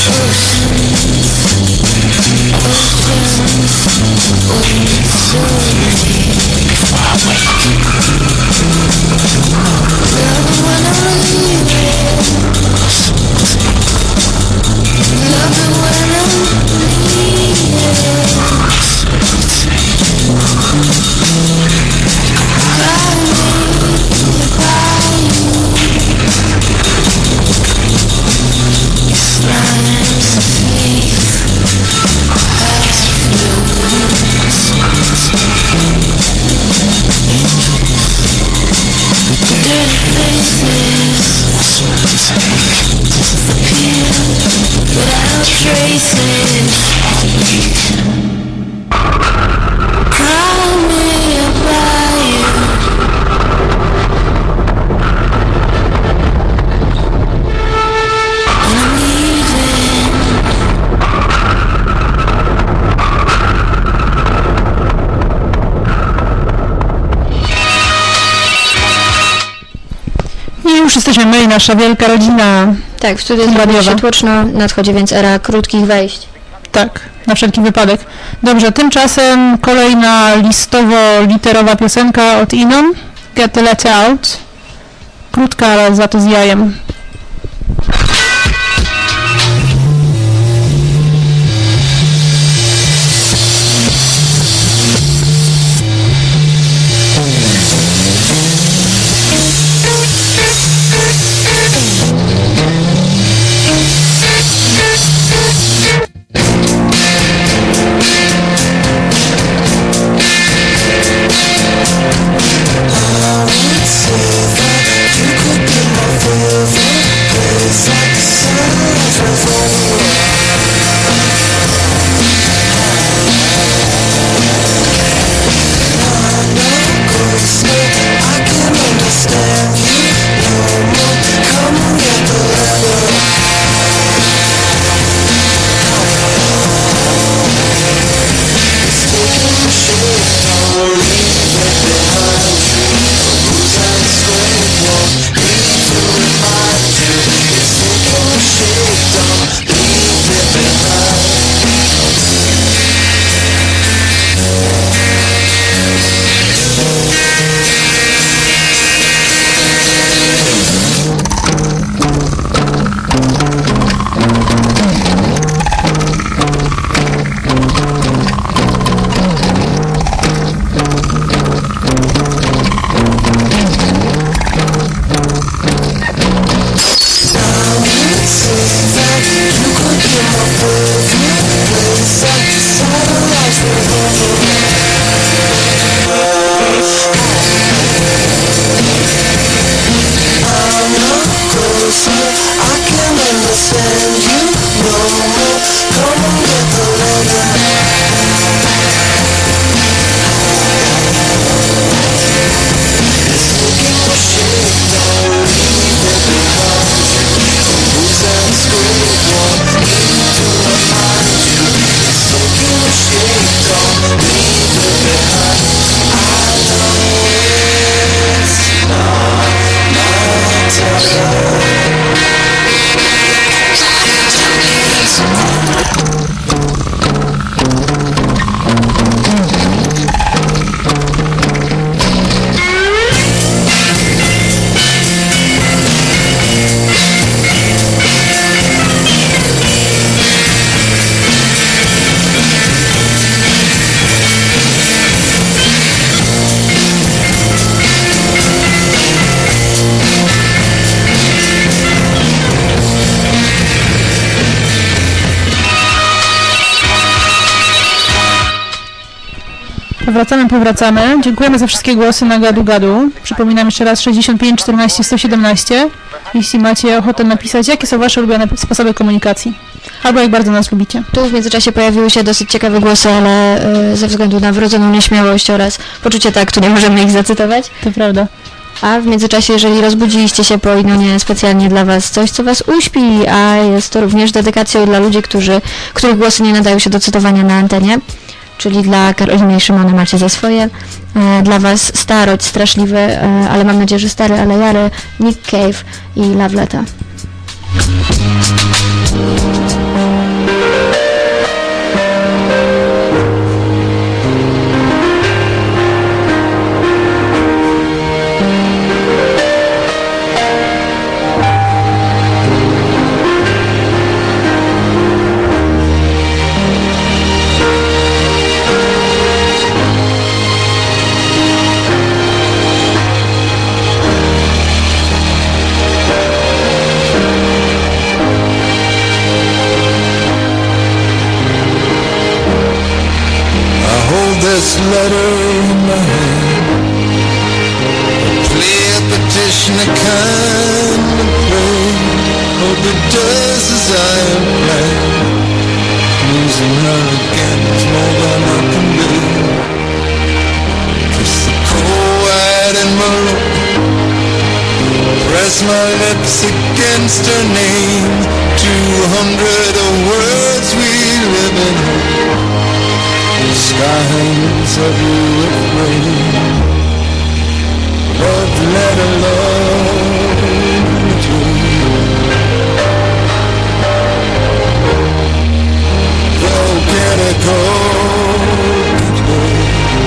Już jesteśmy my i nasza wielka rodzina. Tak, w studiu zrobiło się tłoczno, nadchodzi więc era krótkich wejść. Tak, na wszelki wypadek. Dobrze, tymczasem kolejna listowo-literowa piosenka od Inon. Get the letter out. Krótka, ale za to z jajem. Powracamy. Dziękujemy za wszystkie głosy na Gadu Gadu. Przypominam jeszcze raz 65 14 117. Jeśli macie ochotę napisać, jakie są wasze ulubione sposoby komunikacji. Albo jak bardzo nas lubicie. Tu w międzyczasie pojawiły się dosyć ciekawe głosy, ale ze względu na wrodzoną nieśmiałość oraz poczucie taktu nie możemy ich zacytować. To prawda. A w międzyczasie, jeżeli rozbudziliście się po Inonie specjalnie dla was coś, co was uśpi, a jest to również dedykacją dla ludzi, których głosy nie nadają się do cytowania na antenie, czyli dla Karoliny i Szymona macie za swoje, dla was starość straszliwy, ale mam nadzieję, że stary, ale jary, Nick Cave i Love Letter. it does as I have planned. Losing her again is more than I can do. Kiss the cold white and maroon, press my lips against her name. 200 of words we live in hope. The sky hangs heavy with rain. Love letter, love letter. Go get it, go get it.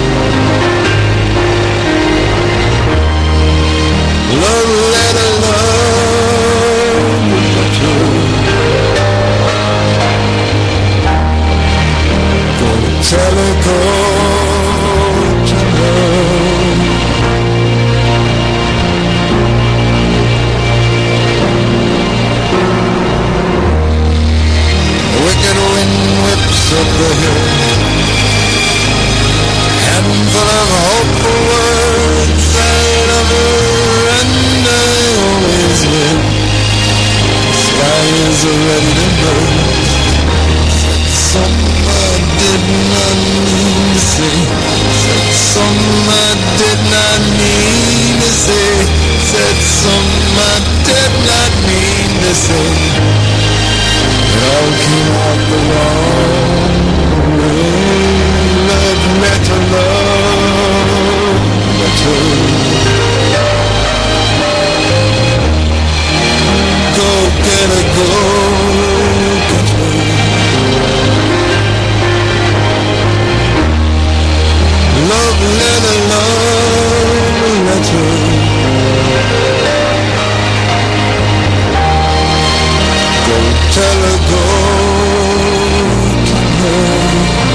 Love letter, love letter. Go tell her, go tell her. Wicked wind whips up the hill, handful of hopeful words I love her and I always will. The sky is ready to burst. Some I did not mean to say, said some I did not mean to say, said some I did not mean to say. It all came out the wrong way. Love letter, love letter. Go get her, go get her. Love letter, love letter. Go tell her, go tell her.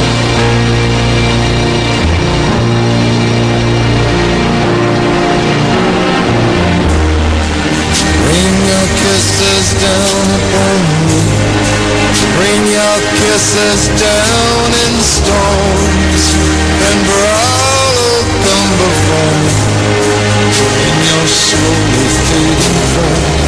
Rain your kisses down upon me. Rain your kisses down in storms, and brow will come before me in your slowly fading form.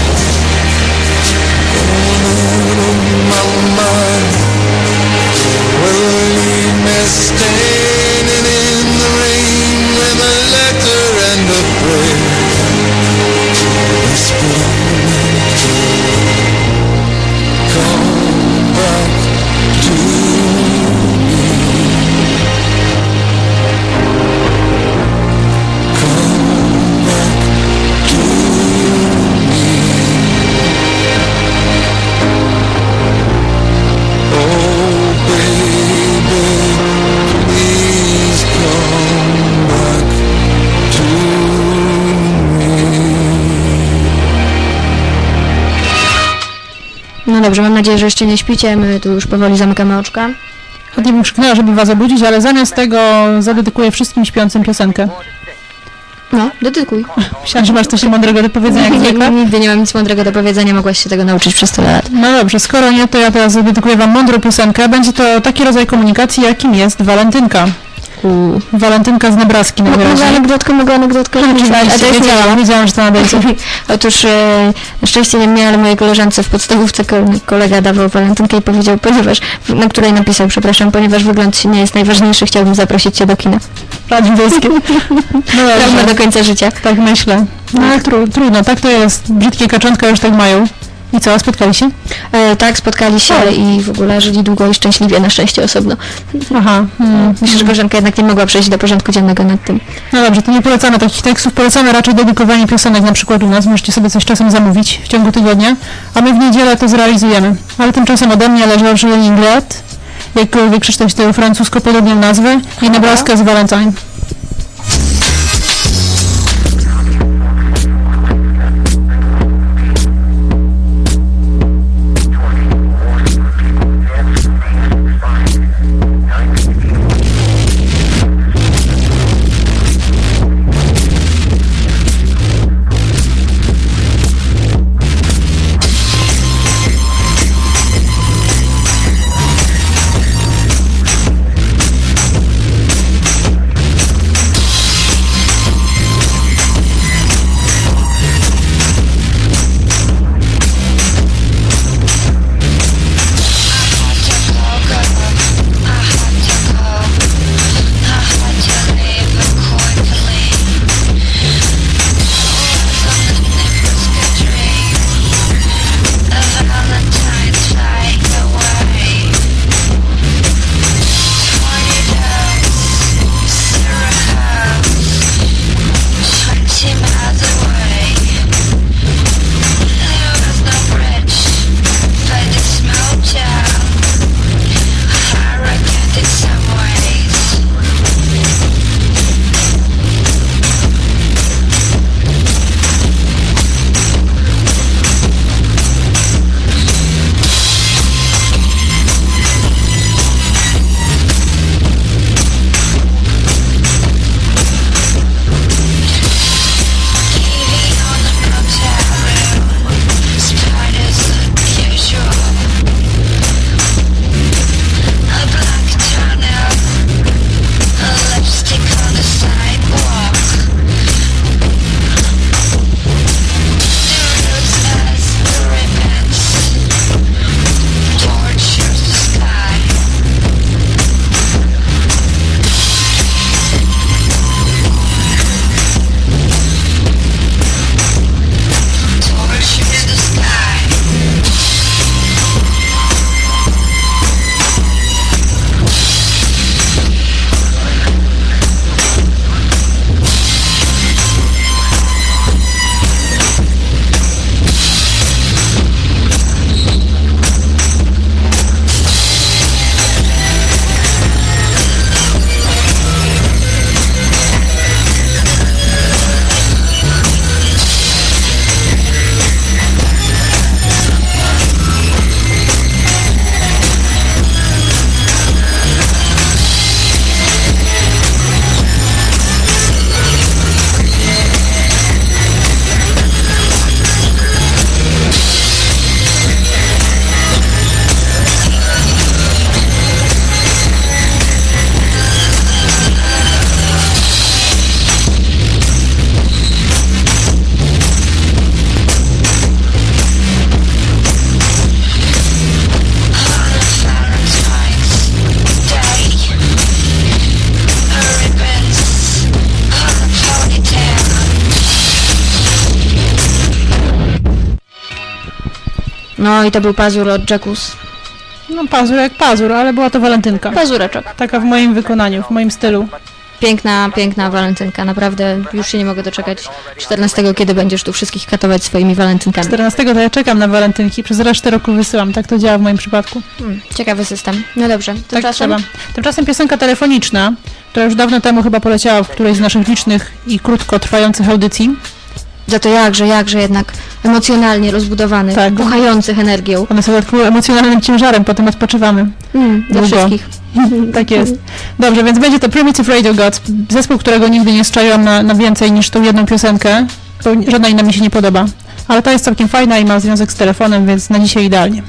My mind will leave me standing in the rain with a letter and a prayer. Whisper, come back to me. Come back to me. Oh baby, please come back to me. No dobrze, mam nadzieję, że jeszcze nie śpicie, my tu już powoli zamykamy oczka. Chętnie bym krzyknęła, żeby was obudzić, ale zamiast tego zadedykuję wszystkim śpiącym piosenkę. No, dedykuj. Myślałam, że masz coś mądrego do powiedzenia jak zwykle. Nigdy nie mam nic mądrego do powiedzenia, mogłaś się tego nauczyć przez tyle lat. No dobrze, skoro nie, to ja teraz zadedykuję wam mądrą piosenkę. Będzie to taki rodzaj komunikacji, jakim jest walentynka. Walentynka z Nebraski najwyraźniej. Mogę anegdotkę. Wiedziałam, że to nadejdzie. Otóż na szczęście nie mnie, ale mojej koleżance w podstawówce kolega dawał walentynkę i powiedział, na której napisał, przepraszam, ponieważ wygląd nie jest najważniejszy, chciałbym zaprosić cię do kina. Radzi wiejskie. No Trauma do końca życia. Tak myślę. No ale trudno, tak to jest. Brzydkie kaczątka już tak mają. I co, spotkali się? Tak, spotkali się i w ogóle żyli długo i szczęśliwie, na szczęście osobno. Aha. Myślę, że Bożenka jednak nie mogła przejść do porządku dziennego nad tym. No dobrze, to nie polecamy takich tekstów, polecamy raczej dedykowanie piosenek na przykład u nas. Możecie sobie coś czasem zamówić w ciągu tygodnia, a my w niedzielę to zrealizujemy. Ale tymczasem ode mnie leżał Leningrad, jakkolwiek przeczytać tę francusko podobną nazwę, i Nebraska z Valentine. No i to był pazur od Jackus. No pazur jak pazur, ale była to walentynka. Pazureczek. Taka w moim wykonaniu, w moim stylu. Piękna, piękna walentynka. Naprawdę już się nie mogę doczekać 14, kiedy będziesz tu wszystkich katować swoimi walentynkami. 14 to ja czekam na walentynki, przez resztę roku wysyłam. Tak to działa w moim przypadku. Ciekawy system. No dobrze. Tak trzeba. Tymczasem piosenka telefoniczna, która już dawno temu chyba poleciała w którejś z naszych licznych i krótko trwających audycji. Za to jakże jednak emocjonalnie rozbudowany, tak. Buchających energią. One są takim emocjonalnym ciężarem, potem odpoczywamy. Dla wszystkich. Tak jest. Dobrze, więc będzie to Primitive Radio Gods, zespół, którego nigdy nie strzeliłam na więcej niż tą jedną piosenkę, bo żadna inna mi się nie podoba. Ale ta jest całkiem fajna i ma związek z telefonem, więc na dzisiaj idealnie.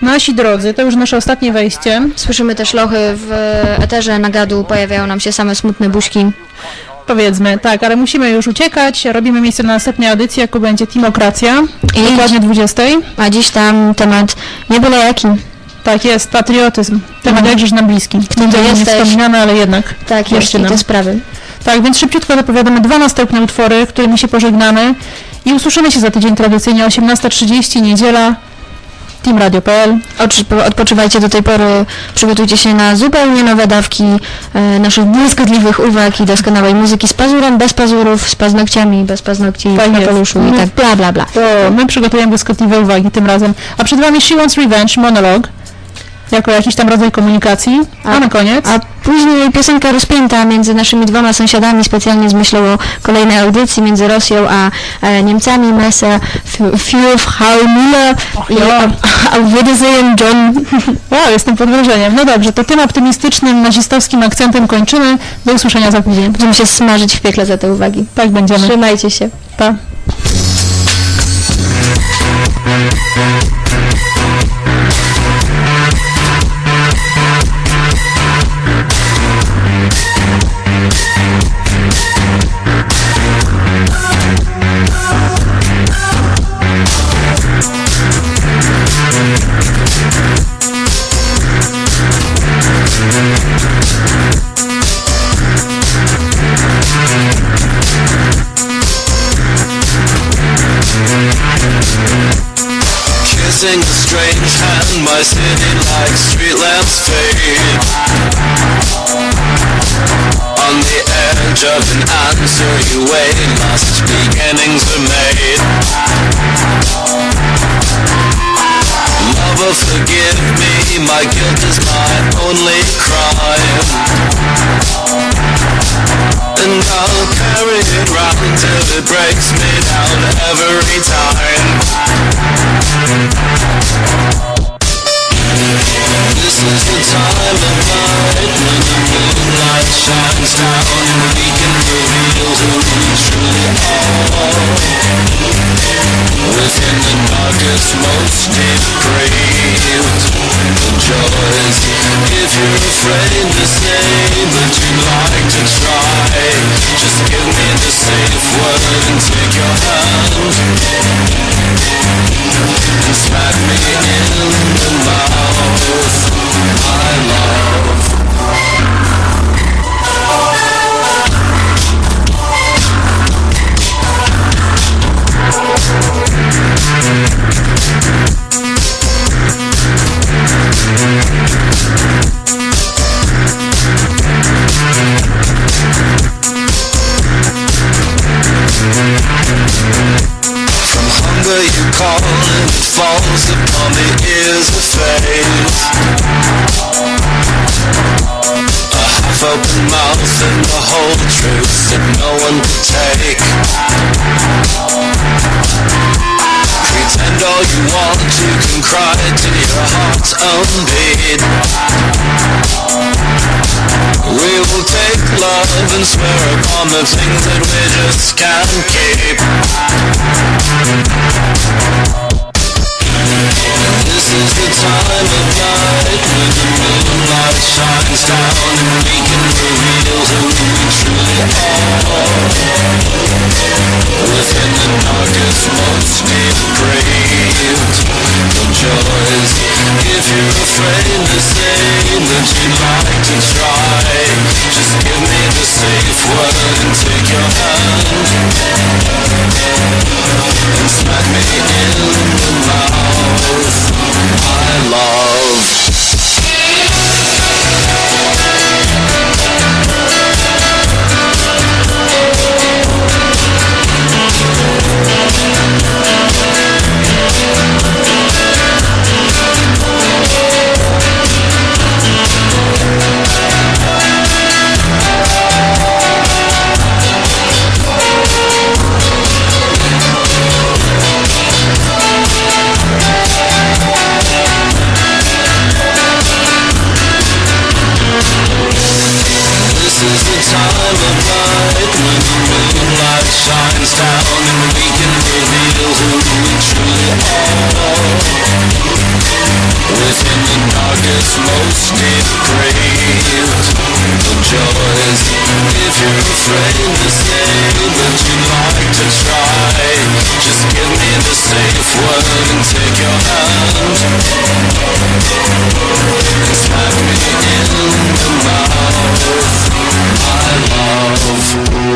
Nasi drodzy, to już nasze ostatnie wejście. Słyszymy też lochy w eterze nagadu, pojawiają nam się same smutne buźki. Powiedzmy, tak, ale musimy już uciekać. Robimy miejsce na następnej audycji, jaką będzie Teamokracja. Dokładnie 20. A dziś tam temat nie byle jaki. Tak jest, patriotyzm. Temat jakżeż nam bliski. To nie wspominany, ale jednak. Tak, jeszcze te sprawy. Tak, więc szybciutko zapowiadamy 2 następne utwory, którymi się pożegnamy i usłyszymy się za tydzień tradycyjnie 18:30, niedziela, teamradio.pl. Odpoczywajcie do tej pory, przygotujcie się na zupełnie nowe dawki naszych błyskotliwych uwag i doskonałej muzyki z pazurem, bez pazurów, z paznokciami, bez paznokci, w kapeluszu i tak bla bla bla. To my przygotujemy błyskotliwe uwagi tym razem. A przed Wami She Wants Revenge, monolog, jako jakiś tam rodzaj komunikacji, a na koniec... A później piosenka rozpięta między naszymi 2 sąsiadami, specjalnie z myślą o kolejnej audycji między Rosją a Niemcami, Messe, für Frau Müller i Auf Wiedersehen, John. Wow, jestem pod wrażeniem. No dobrze, to tym optymistycznym, nazistowskim akcentem kończymy. Do usłyszenia za tydzień. Będziemy się smażyć w piekle za te uwagi. Tak będziemy. Trzymajcie się. Pa. Kissing a strange hand, my city like street lamps fade. On the edge of an answer you wait, lost beginnings are made. Lover, forgive me, my guilt is my only crime. And I'll carry it round till it breaks me down every time. This is the time of night when the moonlight shines down and we can reveal who we truly are. Within the darkest, most depraved joys. If you're afraid to say, but you'd like to try, just give me the safe word and take your hand and smack me in the mouth, my love. From hunger you call and it falls upon the ears of faith. A half-open mouth and the whole truth that no one could take. Pretend all you want, you can cry till your heart's own beat. We will take love and swear upon the things that we just can't keep. This is the time of night when the moonlight shines down and we can reveal who we truly are. Within the darkest, most depraved of joys. If you're afraid to say that you'd like to try, just give me the safe word and take your hand and smack me in the mouth, my love. This is the time of night when the moonlight shines down and we can reveal who we truly are. within the darkest, most depraved of joys. If you're afraid to say that you'd like to try, just give me the safe word and take your hand and smack me in the mouth, my love.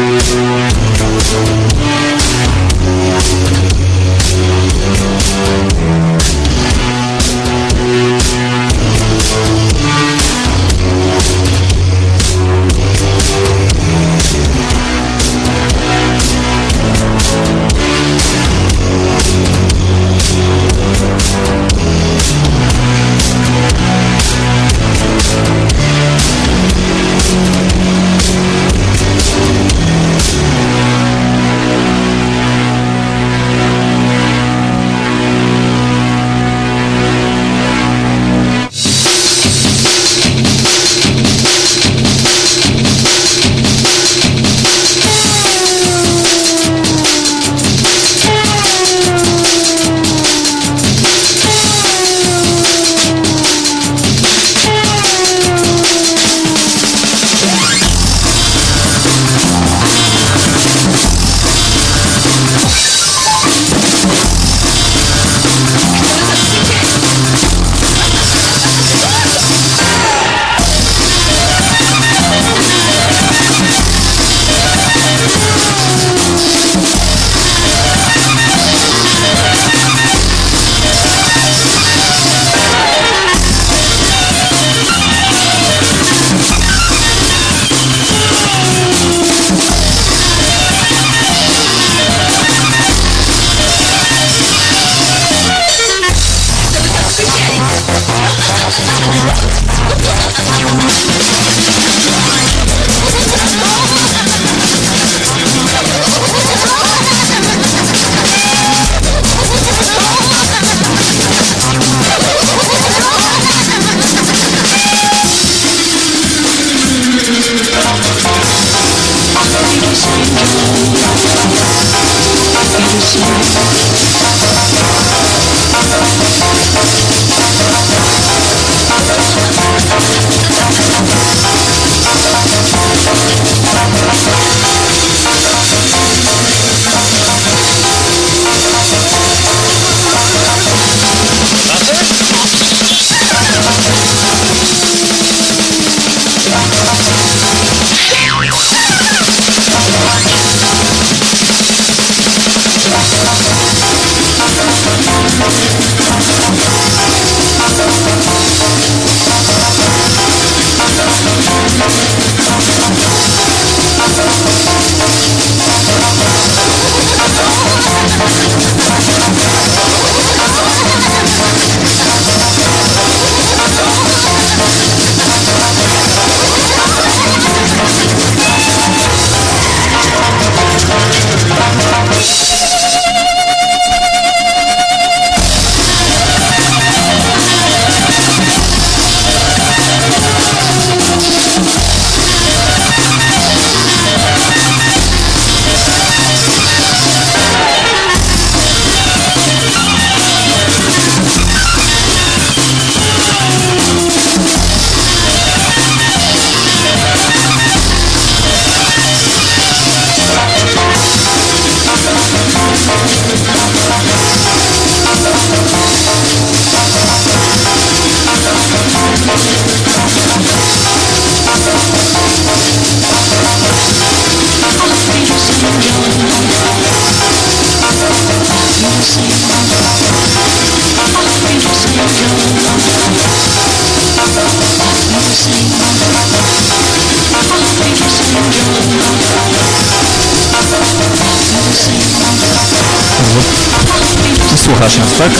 Słuchasz nas, tak?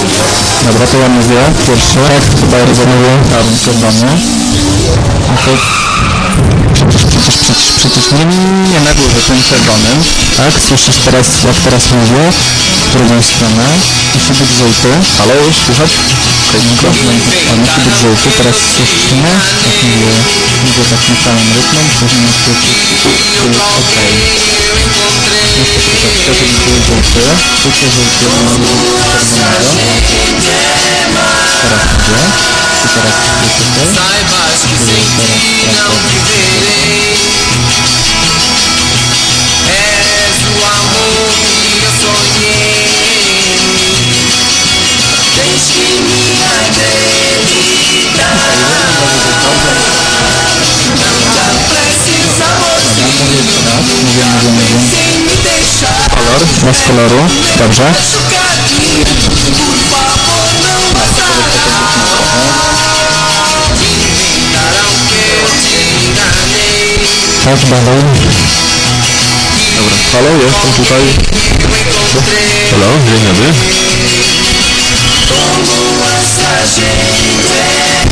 Dobra, to ja mówię pierwsze. Tak, chyba rozmawiam przed mnie. No to przecież nie na górze, tym czerwonym. Tak, słyszysz teraz, jak teraz mówię, w drugą stronę. Musi być żółty. Halo, słychać? Musi być żółty, teraz słyszysz mnie? Jak mówię tak na całym rytmem, później okej. Jeszcze trochę. chcę, żeby był żółty. Czujcie żółty, bo mamy czerwonego. Teraz idzie. I teraz idzie tutaj. Mówię. Kolor, bez koloru, dobrze. Tak, dalej. Dobra, halo, jestem tutaj. Halo, dzień dobry.